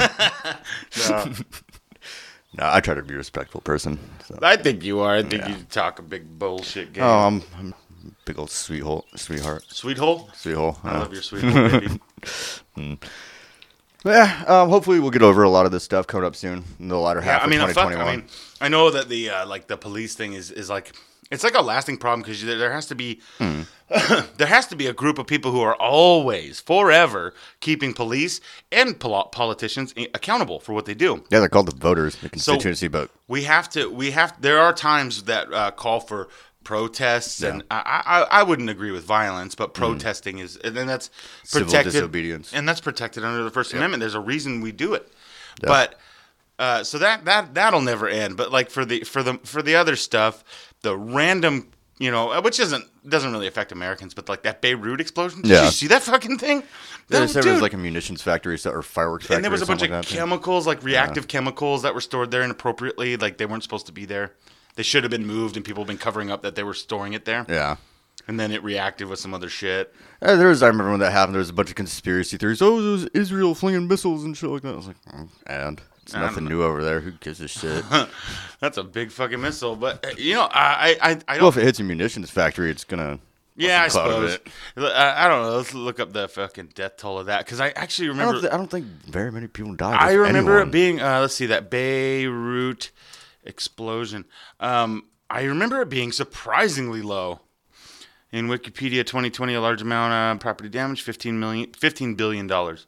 Speaker 2: No, I try to be a respectful person. So.
Speaker 1: I think you are. I think you talk a big bullshit game.
Speaker 2: Oh, I'm a big old sweetheart.
Speaker 1: Sweet hole?
Speaker 2: Sweet hole.
Speaker 1: I love your sweet hole, baby.
Speaker 2: Yeah, hopefully we'll get over a lot of this stuff coming up soon in the latter half of 2021.
Speaker 1: I know that the like the police thing is like it's like a lasting problem because there has to be there has to be a group of people who are always forever keeping police and politicians accountable for what they do.
Speaker 2: Yeah, they're called the voters, the constituency, but
Speaker 1: there are times that call for protests, and I wouldn't agree with violence, but protesting is, and then that's protected,
Speaker 2: civil disobedience,
Speaker 1: and that's protected under the First Amendment. There's a reason we do it, but so that'll never end. But like for the other stuff, the random, which doesn't really affect Americans, but like that Beirut explosion. Did you see that fucking thing?
Speaker 2: There was like a munitions factory or fireworks factory,
Speaker 1: and there was a bunch of chemicals, like reactive
Speaker 2: Yeah.
Speaker 1: chemicals that were stored there inappropriately. Like they weren't supposed to be there. They should have been moved, and people have been covering up that they were storing it there.
Speaker 2: Yeah.
Speaker 1: And then it reacted with some other shit.
Speaker 2: I remember when that happened, there was a bunch of conspiracy theories. Oh, it was Israel flinging missiles and shit like that. I was like, and it's nothing new over there. Who gives a shit?
Speaker 1: That's a big fucking missile. But, I don't...
Speaker 2: Well, if it hits a munitions factory, it's going to...
Speaker 1: Yeah, I suppose. I don't know. Let's look up the fucking death toll of that. Because I actually remember...
Speaker 2: I don't think very many people died.
Speaker 1: I remember it being... let's see, that Beirut explosion. I remember it being surprisingly low. In Wikipedia 2020, a large amount of property damage, $15 billion.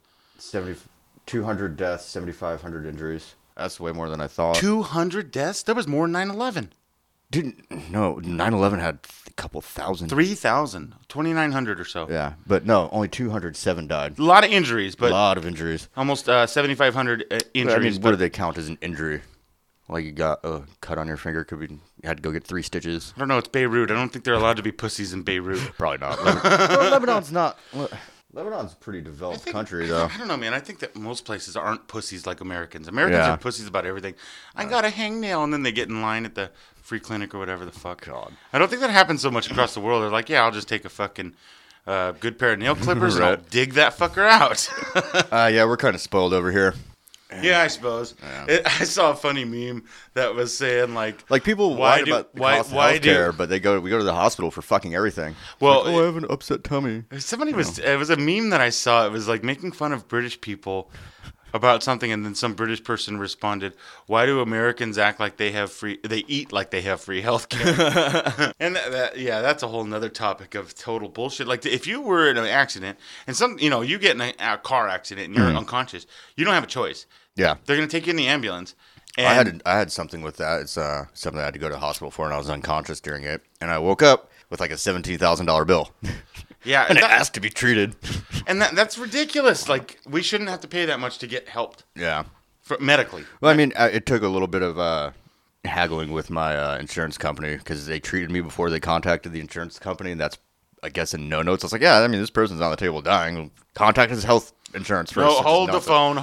Speaker 2: 200 deaths, 7,500 injuries. That's way more than I thought.
Speaker 1: 200 deaths? That was more than 9/11.
Speaker 2: Dude, no, 9/11 had a couple thousand.
Speaker 1: 3,000, 2,900 or so.
Speaker 2: Yeah, but no, only 207 died.
Speaker 1: A lot of injuries, but
Speaker 2: a lot of injuries.
Speaker 1: Almost 7,500 injuries.
Speaker 2: What do they count as an injury? Like you got a cut on your finger, you had to go get 3 stitches.
Speaker 1: I don't know. It's Beirut. I don't think they're allowed to be pussies in Beirut.
Speaker 2: Probably not. Well, Lebanon's not. Lebanon's a pretty developed country, though.
Speaker 1: I don't know, man. I think that most places aren't pussies like Americans. Americans are pussies about everything. I got a hangnail, and then they get in line at the free clinic or whatever the fuck.
Speaker 2: God.
Speaker 1: I don't think that happens so much across the world. They're like, yeah, I'll just take a fucking good pair of nail clippers and I'll dig that fucker out.
Speaker 2: Yeah, we're kind of spoiled over here.
Speaker 1: Yeah, I suppose. Yeah. I saw a funny meme that was saying like
Speaker 2: people whine about the cost of healthcare, but we go to the hospital for fucking everything.
Speaker 1: Well,
Speaker 2: I have an upset tummy.
Speaker 1: It was a meme that I saw. It was like making fun of British people about something, and then some British person responded, "Why do Americans act like they eat like they have free healthcare?" And that's a whole nother topic of total bullshit. Like if you were in an accident and you get in a car accident and you're unconscious, you don't have a choice.
Speaker 2: Yeah,
Speaker 1: they're gonna take you in the ambulance. And
Speaker 2: I had something with that. It's something I had to go to the hospital for, and I was unconscious during it. And I woke up with like a $17,000 bill.
Speaker 1: Yeah,
Speaker 2: and it asked to be treated.
Speaker 1: And that's ridiculous. Like we shouldn't have to pay that much to get helped.
Speaker 2: Yeah,
Speaker 1: medically.
Speaker 2: Well, I mean, it took a little bit of haggling with my insurance company because they treated me before they contacted the insurance company, and that's, I guess, in no notes. I was like, yeah, I mean, this person's on the table dying. Contact his health insurance first.
Speaker 1: No, hold the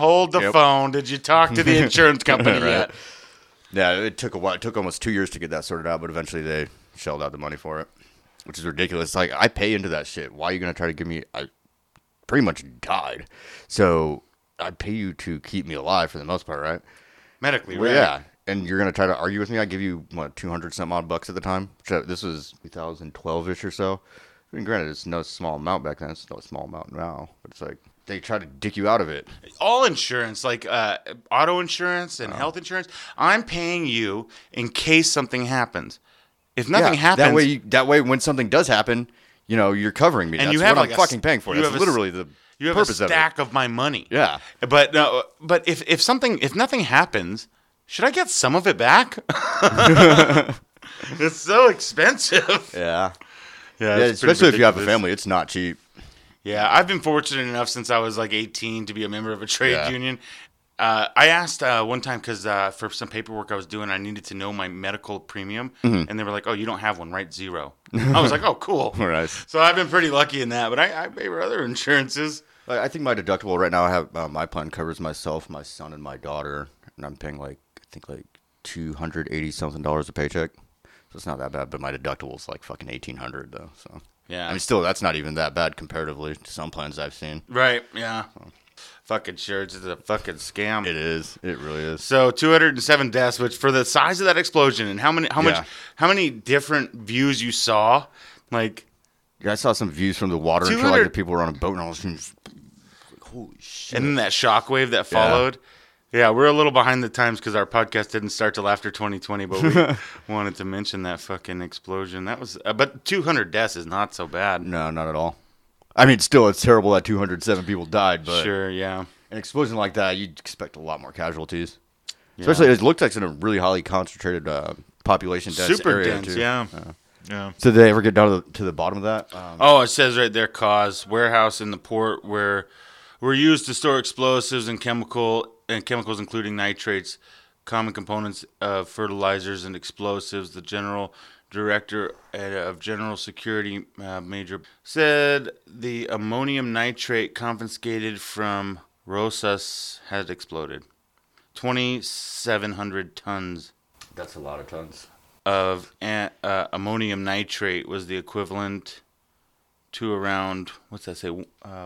Speaker 1: phone. Did you talk to the insurance company yet?
Speaker 2: Yeah, it took a while. It took almost 2 years to get that sorted out, but eventually they shelled out the money for it, which is ridiculous. Like, I pay into that shit. Why are you going to try to give me... I pretty much died. So I pay you to keep me alive for the most part, right?
Speaker 1: Medically,
Speaker 2: well,
Speaker 1: right?
Speaker 2: Yeah. And you're going to try to argue with me? I give you, what, 200-some odd bucks at the time? This was 2012-ish or so. I mean, granted, it's no small amount back then. It's no small amount now. But it's like, they try to dick you out of it.
Speaker 1: All insurance, like auto insurance and health insurance, I'm paying you in case something happens. If nothing happens...
Speaker 2: That way, when something does happen, you're covering me. And that's what I'm fucking paying for. That's literally the
Speaker 1: you have
Speaker 2: purpose
Speaker 1: a stack of my money.
Speaker 2: Yeah.
Speaker 1: But if nothing happens, should I get some of it back? It's so expensive.
Speaker 2: Yeah. Yeah, especially if you have a family, it's not cheap.
Speaker 1: Yeah, I've been fortunate enough since I was like 18 to be a member of a trade union. I asked one time because for some paperwork I was doing, I needed to know my medical premium, and they were like, "Oh, you don't have one, right? Zero." I was like, "Oh, cool."
Speaker 2: Right.
Speaker 1: So I've been pretty lucky in that, but I pay for other insurances.
Speaker 2: I think my deductible right now, I have my plan covers myself, my son, and my daughter, and I'm paying like $280 something a paycheck. So it's not that bad, but my deductible is like fucking $1,800 though. So
Speaker 1: yeah,
Speaker 2: I mean, still, that's not even that bad comparatively to some plans I've seen.
Speaker 1: Right? Yeah. Fucking insurance is a fucking scam.
Speaker 2: It is. It really is.
Speaker 1: So 207 deaths, which for the size of that explosion and how many different views you saw, like.
Speaker 2: Yeah, I saw some views from the water and like the people were on a boat and all this. Holy shit!
Speaker 1: And then that shockwave that followed. Yeah, we're a little behind the times because our podcast didn't start till after 2020, but we wanted to mention that fucking explosion. That was, but 200 deaths is not so bad.
Speaker 2: No, not at all. I mean, still, it's terrible that 207 people died, but
Speaker 1: Sure, yeah.
Speaker 2: an explosion like that, you'd expect a lot more casualties. Especially, it looked like it's in a really highly concentrated population dense
Speaker 1: Super
Speaker 2: area,
Speaker 1: dense,
Speaker 2: too.
Speaker 1: yeah.
Speaker 2: So did they ever get down to the bottom of that?
Speaker 1: Oh, it says right there, cause warehouse in the port where were used to store explosives and chemicals, including nitrates, common components of fertilizers and explosives. The general director of General Security, Major, said the ammonium nitrate confiscated from Rosas had exploded. 2,700 tons.
Speaker 2: That's a lot of tons.
Speaker 1: Of ammonium nitrate was the equivalent to around, what's that say,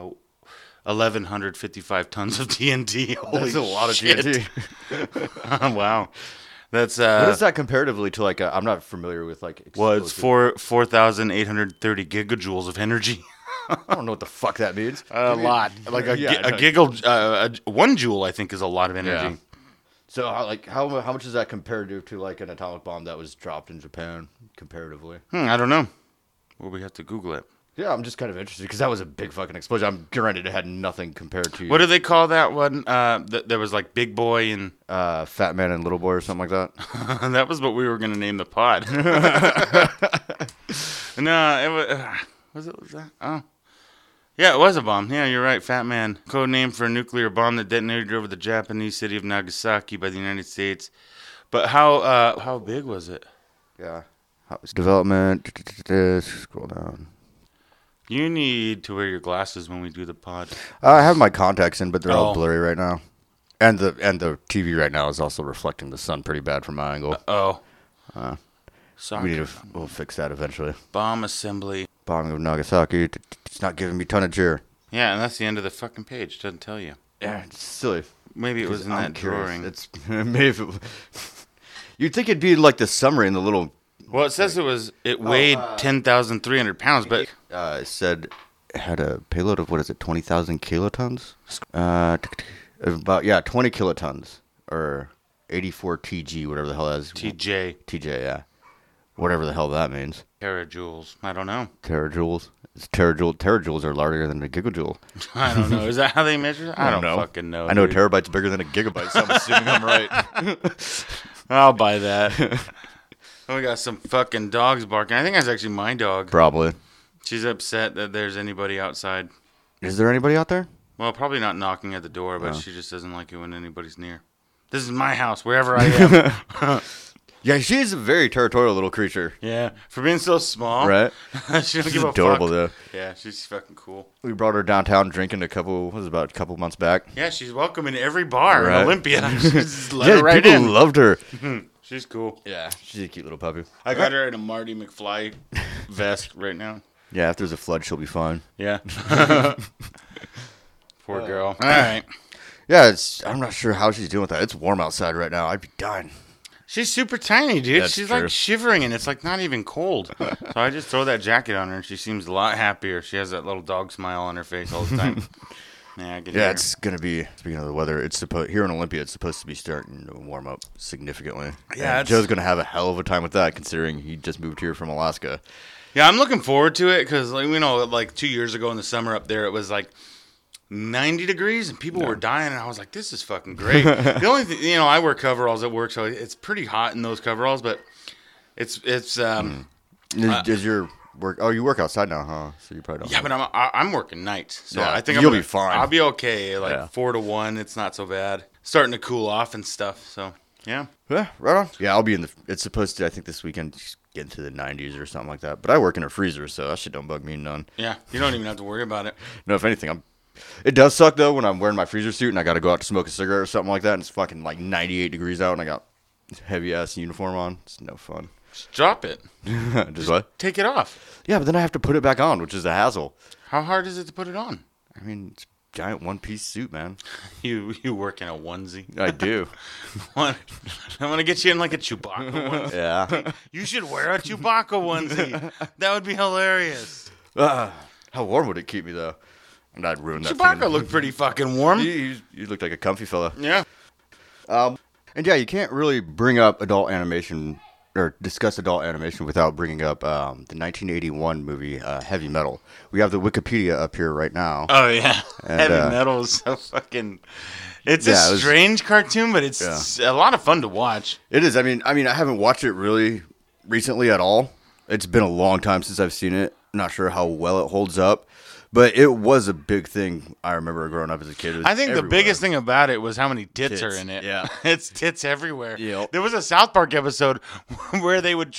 Speaker 1: 1,155 tons of TNT. Holy
Speaker 2: That's a lot of
Speaker 1: shit.
Speaker 2: TNT.
Speaker 1: Wow. That's
Speaker 2: what is that comparatively to like? I'm not familiar with like.
Speaker 1: Well, it's 4,830 gigajoules of energy.
Speaker 2: I don't know what the fuck that means.
Speaker 1: A lot. Like a
Speaker 2: Yeah,
Speaker 1: giggle, 1 joule, I think, is a lot of energy.
Speaker 2: Yeah. So how much is that compared to like an atomic bomb that was dropped in Japan comparatively?
Speaker 1: I don't know. Well, we have to Google it.
Speaker 2: Yeah, I'm just kind of interested because that was a big fucking explosion. I'm granted it had nothing compared to
Speaker 1: What do they call that one? There was like Big Boy and
Speaker 2: Fat Man and Little Boy or something like that.
Speaker 1: that was what we were going to name the pod. No, it was that? Oh. Yeah, it was a bomb. Yeah, you're right. Fat Man. Code name for a nuclear bomb that detonated over the Japanese city of Nagasaki by the United States. But how big was it?
Speaker 2: Yeah. Development. Scroll down.
Speaker 1: You need to wear your glasses when we do the pod.
Speaker 2: I have my contacts in, but they're all
Speaker 1: Oh.
Speaker 2: blurry right now. And the TV right now is also reflecting the sun pretty bad from my angle.
Speaker 1: Sorry.
Speaker 2: We'll fix that eventually.
Speaker 1: Bomb assembly.
Speaker 2: Bombing of Nagasaki. It's not giving me tonnage here.
Speaker 1: Yeah, and that's the end of the fucking page. Doesn't tell you.
Speaker 2: Yeah, it's silly.
Speaker 1: Maybe it was in that drawing.
Speaker 2: It's maybe if it, you'd think it'd be like the summary in the little.
Speaker 1: Well, it says it weighed 10,300 pounds, but
Speaker 2: It said it had a payload of 20,000 kilotons. About 20 kilotons or 84 TG, whatever the hell that is.
Speaker 1: TJ.
Speaker 2: TJ, yeah. Whatever the hell that means.
Speaker 1: Terajoules. I don't know.
Speaker 2: Terajoules. Terajoules are larger than a gigajoule.
Speaker 1: I don't know. Is that how they measure it? I don't fucking know.
Speaker 2: I know a
Speaker 1: dude.
Speaker 2: terabyte's bigger than a gigabyte, so I'm assuming I'm right.
Speaker 1: I'll buy that. Oh, we got some fucking dogs barking. I think that's actually my dog.
Speaker 2: Probably.
Speaker 1: She's upset that there's anybody outside.
Speaker 2: Is there anybody out there?
Speaker 1: Well, probably not knocking at the door, but she just doesn't like it when anybody's near. This is my house, wherever I am.
Speaker 2: Yeah, she's a very territorial little creature.
Speaker 1: Yeah, for being so small.
Speaker 2: Right?
Speaker 1: She don't
Speaker 2: She's
Speaker 1: give a
Speaker 2: adorable,
Speaker 1: fuck.
Speaker 2: though.
Speaker 1: Yeah, she's fucking cool.
Speaker 2: We brought her downtown drinking a couple months back.
Speaker 1: Yeah, she's welcome in every bar
Speaker 2: Right.
Speaker 1: in Olympia. Just let
Speaker 2: Yeah,
Speaker 1: her right
Speaker 2: people
Speaker 1: in.
Speaker 2: loved her.
Speaker 1: She's cool.
Speaker 2: Yeah, she's a cute little puppy.
Speaker 1: I got her in a Marty McFly vest right now.
Speaker 2: Yeah, if there's a flood, she'll be fine.
Speaker 1: Yeah. Poor girl. All right.
Speaker 2: Yeah, I'm not sure how she's doing with that. It's warm outside right now. I'd be dying.
Speaker 1: She's super tiny, dude.
Speaker 2: That's
Speaker 1: She's
Speaker 2: true.
Speaker 1: like shivering, and it's like not even cold. So I just throw that jacket on her, and she seems a lot happier. She has that little dog smile on her face all the time. Yeah, I can hear her.
Speaker 2: It's gonna be. Speaking of the weather, it's supposed here in Olympia. It's supposed to be starting to warm up significantly.
Speaker 1: Yeah,
Speaker 2: And Joe's gonna have a hell of a time with that, considering he just moved here from Alaska.
Speaker 1: Yeah, I'm looking forward to it because, like, 2 years ago in the summer up there, it was like 90 degrees and people were dying, and I was like, this is fucking great. The only thing, I wear coveralls at work, so it's pretty hot in those coveralls, but it's
Speaker 2: Is your work? Oh, you work outside now, huh? So you probably don't.
Speaker 1: yeah, but I'm working nights, so
Speaker 2: Yeah,
Speaker 1: I think
Speaker 2: you'll be fine.
Speaker 1: I'll be okay. Like
Speaker 2: Yeah.
Speaker 1: 4 to 1, it's not so bad. Starting to cool off and stuff, so yeah.
Speaker 2: Yeah, right on. Yeah, I'll be in the. It's supposed to. I think this weekend just get into the 90s or something like that. But I work in a freezer, so that shit don't bug me none.
Speaker 1: Yeah, you don't even have to worry about it.
Speaker 2: No, if anything, It does suck though when I'm wearing my freezer suit and I got to go out to smoke a cigarette or something like that, and it's fucking like 98 degrees out, and I got heavy ass uniform on. It's no fun.
Speaker 1: Just drop it.
Speaker 2: Just what?
Speaker 1: Take it off.
Speaker 2: Yeah, but then I have to put it back on, which is a hassle.
Speaker 1: How hard is it to put it on?
Speaker 2: I mean, it's a giant one-piece suit, man.
Speaker 1: You work in a onesie.
Speaker 2: I do.
Speaker 1: I'm gonna get you in like a Chewbacca onesie.
Speaker 2: Yeah.
Speaker 1: You should wear a Chewbacca onesie. That would be hilarious.
Speaker 2: How warm would it keep me though? And I'd ruin that.
Speaker 1: Chewbacca looked pretty fucking warm.
Speaker 2: You looked like a comfy fella.
Speaker 1: Yeah.
Speaker 2: And yeah, you can't really bring up adult animation or discuss adult animation without bringing up the 1981 movie Heavy Metal. We have the Wikipedia up here right now.
Speaker 1: Oh yeah,
Speaker 2: And,
Speaker 1: Heavy Metal is so fucking. It's a strange cartoon, but it's a lot of fun to watch.
Speaker 2: It is. I mean, I haven't watched it really recently at all. It's been a long time since I've seen it. Not sure how well it holds up, but it was a big thing. I remember growing up as a kid.
Speaker 1: I think the biggest thing about it was how many tits are in it.
Speaker 2: Yeah,
Speaker 1: it's tits everywhere.
Speaker 2: Yep.
Speaker 1: There was a South Park episode where they would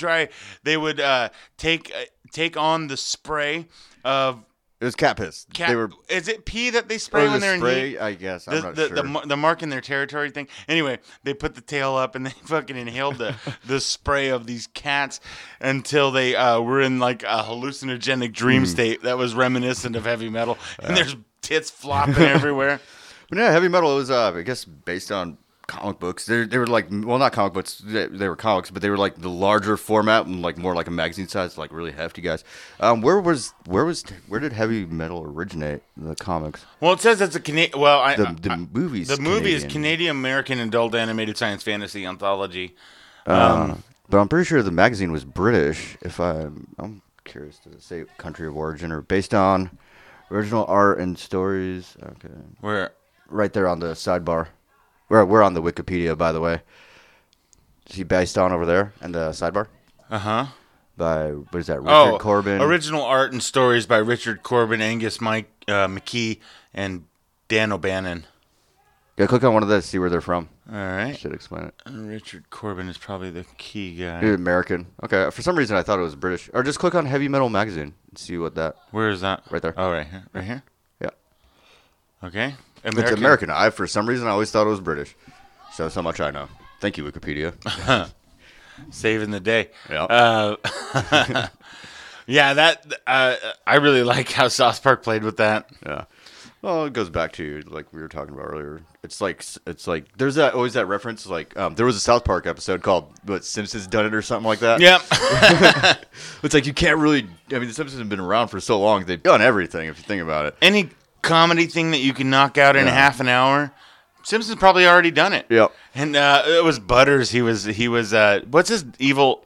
Speaker 1: take on the spray of.
Speaker 2: It was cat piss.
Speaker 1: Is it pee that they spray when they're in heat?
Speaker 2: I guess. I'm not sure.
Speaker 1: The mark in their territory thing. Anyway, they put the tail up and they fucking inhaled the spray of these cats until they were in like a hallucinogenic dream state that was reminiscent of Heavy Metal. And there's tits flopping everywhere.
Speaker 2: But yeah, Heavy Metal was, I guess, based on comic books. They were like, well, not comic books. They were comics, but they were like the larger format and like more like a magazine size, like really hefty guys. Where did Heavy Metal originate? The comics.
Speaker 1: Well, it says it's a Canadian. Well,
Speaker 2: the movie's
Speaker 1: the movie is Canadian American adult animated science fantasy anthology.
Speaker 2: But I'm pretty sure the magazine was British. I'm curious to say country of origin or based on original art and stories. Okay,
Speaker 1: where
Speaker 2: right there on the sidebar. We're on the Wikipedia, by the way. Is he based on over there in the sidebar?
Speaker 1: Uh-huh.
Speaker 2: By, what is that, Richard Corbin?
Speaker 1: Original art and stories by Richard Corbin, Angus McKee, and Dan O'Bannon.
Speaker 2: Yeah, click on one of those, see where they're from.
Speaker 1: All right.
Speaker 2: Should explain it.
Speaker 1: Richard Corbin is probably the key guy.
Speaker 2: American. Okay, for some reason I thought it was British. Or just click on Heavy Metal Magazine and see what that...
Speaker 1: Where is that?
Speaker 2: Right there.
Speaker 1: Oh, right here. Right here?
Speaker 2: Yeah.
Speaker 1: Okay.
Speaker 2: American. It's American. For some reason, I always thought it was British. So that's how much I know. Thank you, Wikipedia.
Speaker 1: Saving the day.
Speaker 2: Yeah.
Speaker 1: Yeah, that I really like how South Park played with that.
Speaker 2: Yeah. Well, it goes back to like we were talking about earlier. It's like there's always that reference. Like there was a South Park episode called Simpsons Done It or something like that.
Speaker 1: Yep.
Speaker 2: It's like you can't really. I mean, the Simpsons have been around for so long. They've done everything. If you think about it.
Speaker 1: Any comedy thing that you can knock out in half an hour, Simpsons probably already done it.
Speaker 2: Yep.
Speaker 1: And it was Butters. He was what's his evil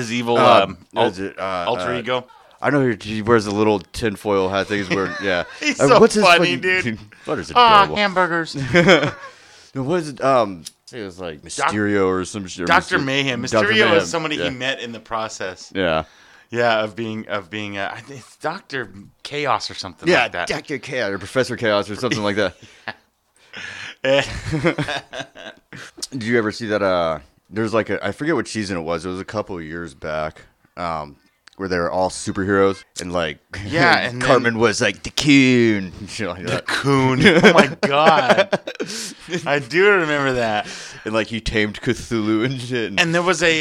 Speaker 1: alter ego?
Speaker 2: I know he wears a little tinfoil hat thing. He's wearing, yeah.
Speaker 1: He's so
Speaker 2: what's
Speaker 1: funny, dude.
Speaker 2: Butters adorable.
Speaker 1: Hamburgers.
Speaker 2: What is it? It was like Mysterio or some shit.
Speaker 1: Dr. Mayhem. Mysterio is somebody he met in the process.
Speaker 2: Yeah.
Speaker 1: Yeah, of being. I think it's Dr. Chaos or something like that.
Speaker 2: Yeah, Dr. Chaos or Professor Chaos or something like that. Did you ever see that? There's like I forget what season it was. It was a couple of years back. Where they were all superheroes and like
Speaker 1: and
Speaker 2: Cartman was like the coon, shit like
Speaker 1: the
Speaker 2: that.
Speaker 1: Coon. Oh my god, I do remember that.
Speaker 2: And like he tamed Cthulhu and shit.
Speaker 1: And there was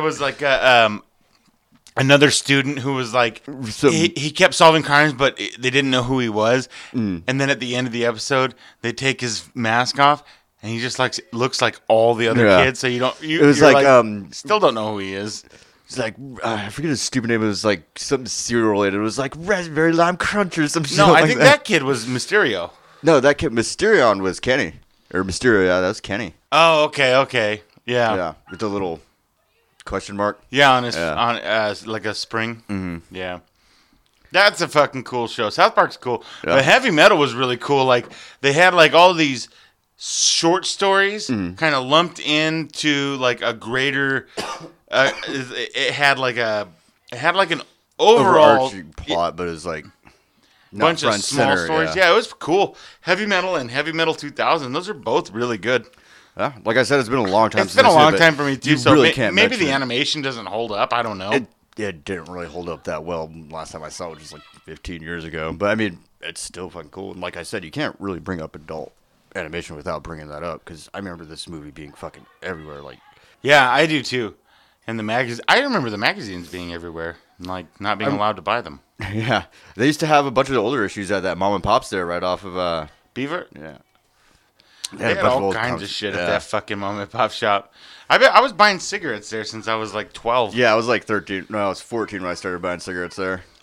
Speaker 1: another student who was like he kept solving crimes, but they didn't know who he was. And then at the end of the episode, they take his mask off. And he just like looks like all the other kids, so it was still don't know who he is.
Speaker 2: It's like, I forget his stupid name. It was like something cereal related. It was like Raspberry Lime Crunch or some shit.
Speaker 1: No, I think that kid was Mysterio.
Speaker 2: No, that kid, Mysterion was Kenny. Or Mysterio, yeah, that was Kenny.
Speaker 1: Oh, okay. Yeah.
Speaker 2: Yeah, with the little question mark.
Speaker 1: Yeah, on like a spring.
Speaker 2: Mm-hmm.
Speaker 1: Yeah. That's a fucking cool show. South Park's cool. Yeah. But Heavy Metal was really cool. Like, they had like all these short stories kind of lumped into like a greater... it had like an overall
Speaker 2: plot, but it was like
Speaker 1: bunch of small stories. Yeah, it was cool. Heavy Metal and Heavy Metal 2000. Those are both really good.
Speaker 2: Yeah, like I said, it's been a long time.
Speaker 1: It's been a long time for me too. So
Speaker 2: really can't
Speaker 1: maybe the animation doesn't hold up. I don't know.
Speaker 2: It didn't really hold up that well last time I saw it, which was like 15 years ago. But I mean, it's still fucking cool. And like I said, you can't really bring up adult animation without bringing that up because I remember this movie being fucking everywhere. Like,
Speaker 1: yeah, I do too. And the magazine, I remember the magazines being everywhere, and like not being allowed to buy them.
Speaker 2: Yeah, they used to have a bunch of the older issues at that Mom and Pop's there, right off of
Speaker 1: Beaver.
Speaker 2: Yeah,
Speaker 1: they had all kinds of shit at that fucking Mom and Pop shop. I was buying cigarettes there since I was like 12.
Speaker 2: Yeah, I was like 13. No, I was 14 when I started buying cigarettes there.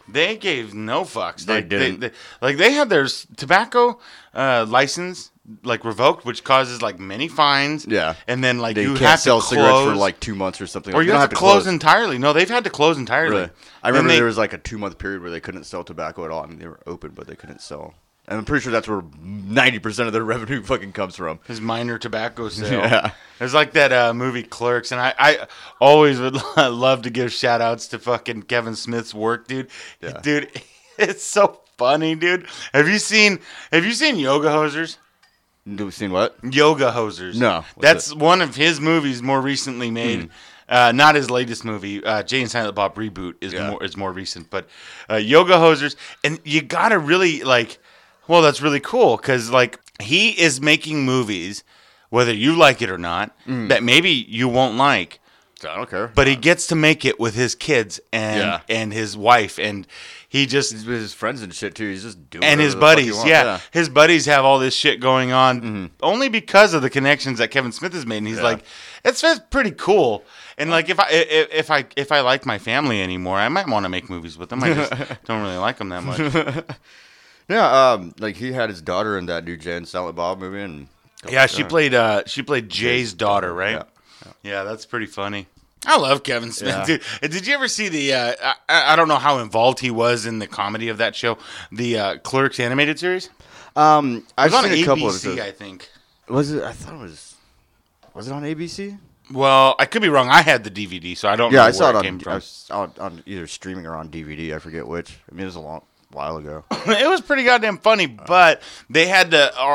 Speaker 1: They gave no fucks.
Speaker 2: They didn't.
Speaker 1: They had their tobacco license revoked, which causes many fines.
Speaker 2: Yeah.
Speaker 1: And then
Speaker 2: They
Speaker 1: you
Speaker 2: can't
Speaker 1: have
Speaker 2: sell
Speaker 1: to
Speaker 2: cigarettes for
Speaker 1: close,
Speaker 2: 2 months or something.
Speaker 1: or you
Speaker 2: don't
Speaker 1: have to close entirely. No, they've had to close entirely.
Speaker 2: Really? I remember there was a 2-month period where they couldn't sell tobacco at all. I mean, they were open, but they couldn't sell. And I'm pretty sure that's where 90% of their revenue fucking comes from.
Speaker 1: His minor tobacco sale.
Speaker 2: Yeah.
Speaker 1: It's like that movie Clerks, and I always would love to give shout outs to fucking Kevin Smith's work, dude.
Speaker 2: Yeah.
Speaker 1: Dude, it's so funny, dude. Have you seen Yoga Hosers?
Speaker 2: Seen what?
Speaker 1: Yoga Hosers.
Speaker 2: No.
Speaker 1: That's one of his movies more recently made. Not his latest movie. Jay and Silent Bob Reboot is more recent, but Yoga Hosers, and you gotta really well, that's really cool because he is making movies, whether you like it or not, that maybe you won't like.
Speaker 2: I don't care.
Speaker 1: But he gets to make it with his kids and his wife, and he's with
Speaker 2: his friends and shit too. He's just doing
Speaker 1: and his buddies. Yeah, his buddies have all this shit going on only because of the connections that Kevin Smith has made. And he's like, it's pretty cool. And if I like my family anymore, I might want to make movies with them. I just don't really like them that much.
Speaker 2: Yeah, he had his daughter in that new Jay and Silent Bob movie, and
Speaker 1: she played Jay's daughter, right? Yeah, that's pretty funny. I love Kevin Smith, dude. Did you ever see the? I don't know how involved he was in the comedy of that show, the Clerks animated series.
Speaker 2: I've
Speaker 1: seen
Speaker 2: a couple of
Speaker 1: ABC, I think.
Speaker 2: Was it? I thought it was. Was it on ABC?
Speaker 1: Well, I could be wrong. I had the DVD, so I don't know
Speaker 2: I
Speaker 1: where
Speaker 2: saw it
Speaker 1: came from.
Speaker 2: I saw it on either streaming or on DVD. I forget which. I mean, it was a long while ago.
Speaker 1: It was pretty goddamn funny, but they had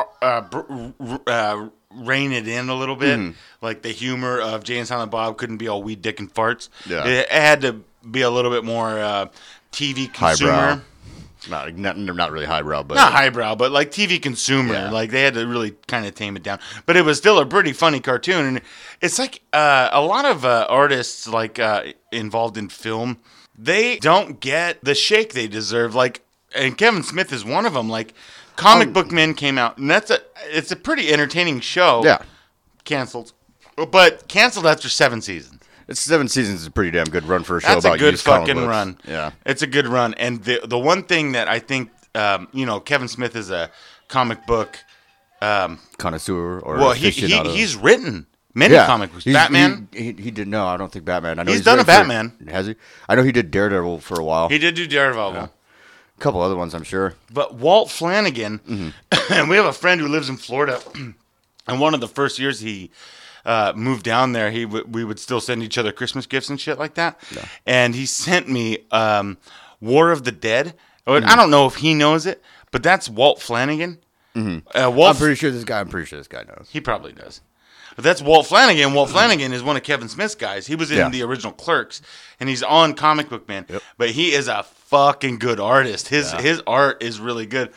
Speaker 1: to rein it in a little bit. Like the humor of Jay and Silent Bob couldn't be all weed, dick, and farts.
Speaker 2: Yeah.
Speaker 1: It had to be a little bit more TV consumer.
Speaker 2: Highbrow. Not really highbrow, but
Speaker 1: not highbrow, but TV consumer.
Speaker 2: Yeah.
Speaker 1: They had to really kind of tame it down. But it was still a pretty funny cartoon, and it's a lot of artists involved in film. They don't get the shake they deserve. And Kevin Smith is one of them. Comic Book Men came out, and it's a pretty entertaining show.
Speaker 2: Yeah.
Speaker 1: Canceled. But canceled after 7 seasons.
Speaker 2: It's 7 seasons is a pretty damn good run for a show
Speaker 1: That's
Speaker 2: about
Speaker 1: a good
Speaker 2: used comic
Speaker 1: fucking
Speaker 2: books.
Speaker 1: run.
Speaker 2: Yeah.
Speaker 1: It's a good run. And the one thing that I think, Kevin Smith is a comic book
Speaker 2: connoisseur or
Speaker 1: aficionado. He's written many comic books. Batman.
Speaker 2: He did. No, I don't think Batman. I know
Speaker 1: he's done a Batman.
Speaker 2: Has he? I know he did Daredevil for a while.
Speaker 1: He did do Daredevil. Yeah.
Speaker 2: A couple other ones, I'm sure.
Speaker 1: But Walt Flanagan, and we have a friend who lives in Florida, and one of the first years he moved down there, we would still send each other Christmas gifts and shit like that. Yeah. And he sent me War of the Dead. I don't know if he knows it, but that's Walt Flanagan.
Speaker 2: I'm pretty sure this guy knows.
Speaker 1: He probably does. But that's Walt Flanagan. Walt Flanagan is one of Kevin Smith's guys. He was in the original Clerks, and he's on Comic Book Man. Yep. But he is a fucking good artist. His art is really good.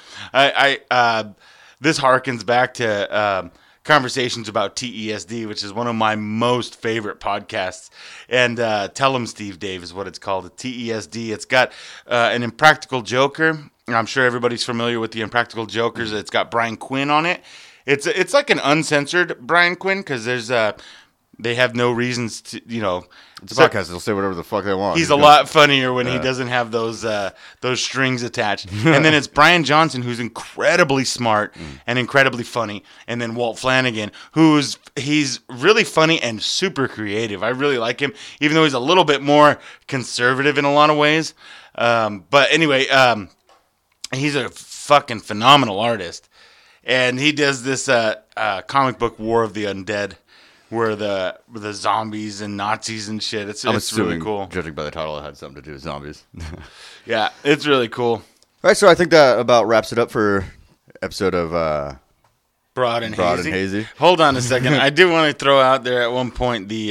Speaker 1: This harkens back to Conversations about TESD, which is one of my most favorite podcasts. And Tell 'em Steve Dave is what it's called, TESD. It's got an Impractical Joker. I'm sure everybody's familiar with the Impractical Jokers. It's got Brian Quinn on it. It's like an uncensored Brian Quinn because they have no reasons to,
Speaker 2: It's a podcast. They'll say whatever the fuck they want.
Speaker 1: He's a lot funnier when he doesn't have those strings attached. And then it's Brian Johnson, who's incredibly smart and incredibly funny. And then Walt Flanagan, he's really funny and super creative. I really like him, even though he's a little bit more conservative in a lot of ways. But anyway, he's a fucking phenomenal artist. And he does this comic book War of the Undead, where the zombies and Nazis and shit. It's really cool.
Speaker 2: Judging by the title, it had something to do with zombies.
Speaker 1: Yeah, it's really cool.
Speaker 2: All right, so I think that about wraps it up for episode of
Speaker 1: Broad and
Speaker 2: Hazy.
Speaker 1: Hold on a second. I do want to throw out there at one point we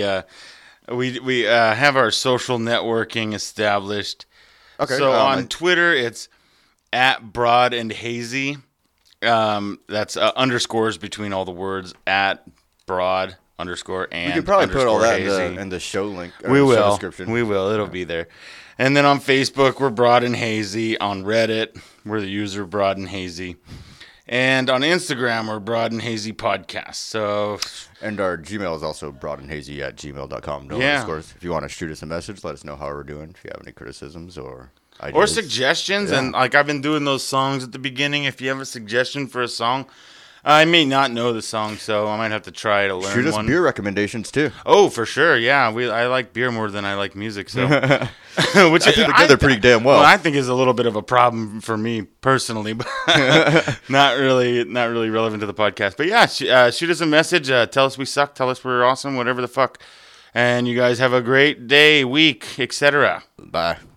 Speaker 1: have our social networking established.
Speaker 2: Okay.
Speaker 1: So on Twitter, it's at Broad and Hazy. That's underscores between all the words at Broad underscore and
Speaker 2: we could probably put all that
Speaker 1: hazy.
Speaker 2: in the show link.
Speaker 1: We will.
Speaker 2: Show description.
Speaker 1: We will. It'll be there. And then on Facebook, we're Broad and Hazy. On Reddit, we're the user Broad and Hazy. And on Instagram, we're Broad and Hazy Podcast. So,
Speaker 2: and our Gmail is also broadandhazy@gmail.com. No underscores. If you want to shoot us a message, let us know how we're doing. If you have any criticisms or
Speaker 1: or
Speaker 2: ideas.
Speaker 1: suggestions.
Speaker 2: Yeah.
Speaker 1: And like I've been doing those songs at the beginning. If you have a suggestion for a song, I may not know the song, so I might have to try to learn
Speaker 2: Shoot us
Speaker 1: one.
Speaker 2: beer recommendations too.
Speaker 1: Oh, for sure. Yeah, I like beer more than I like music. So, which
Speaker 2: I put together pretty damn well.
Speaker 1: I think is a little bit of a problem for me personally, but not really relevant to the podcast. But yeah, shoot us a message. Tell us we suck. Tell us we're awesome. Whatever the fuck. And you guys have a great day, week, etc.
Speaker 2: Bye.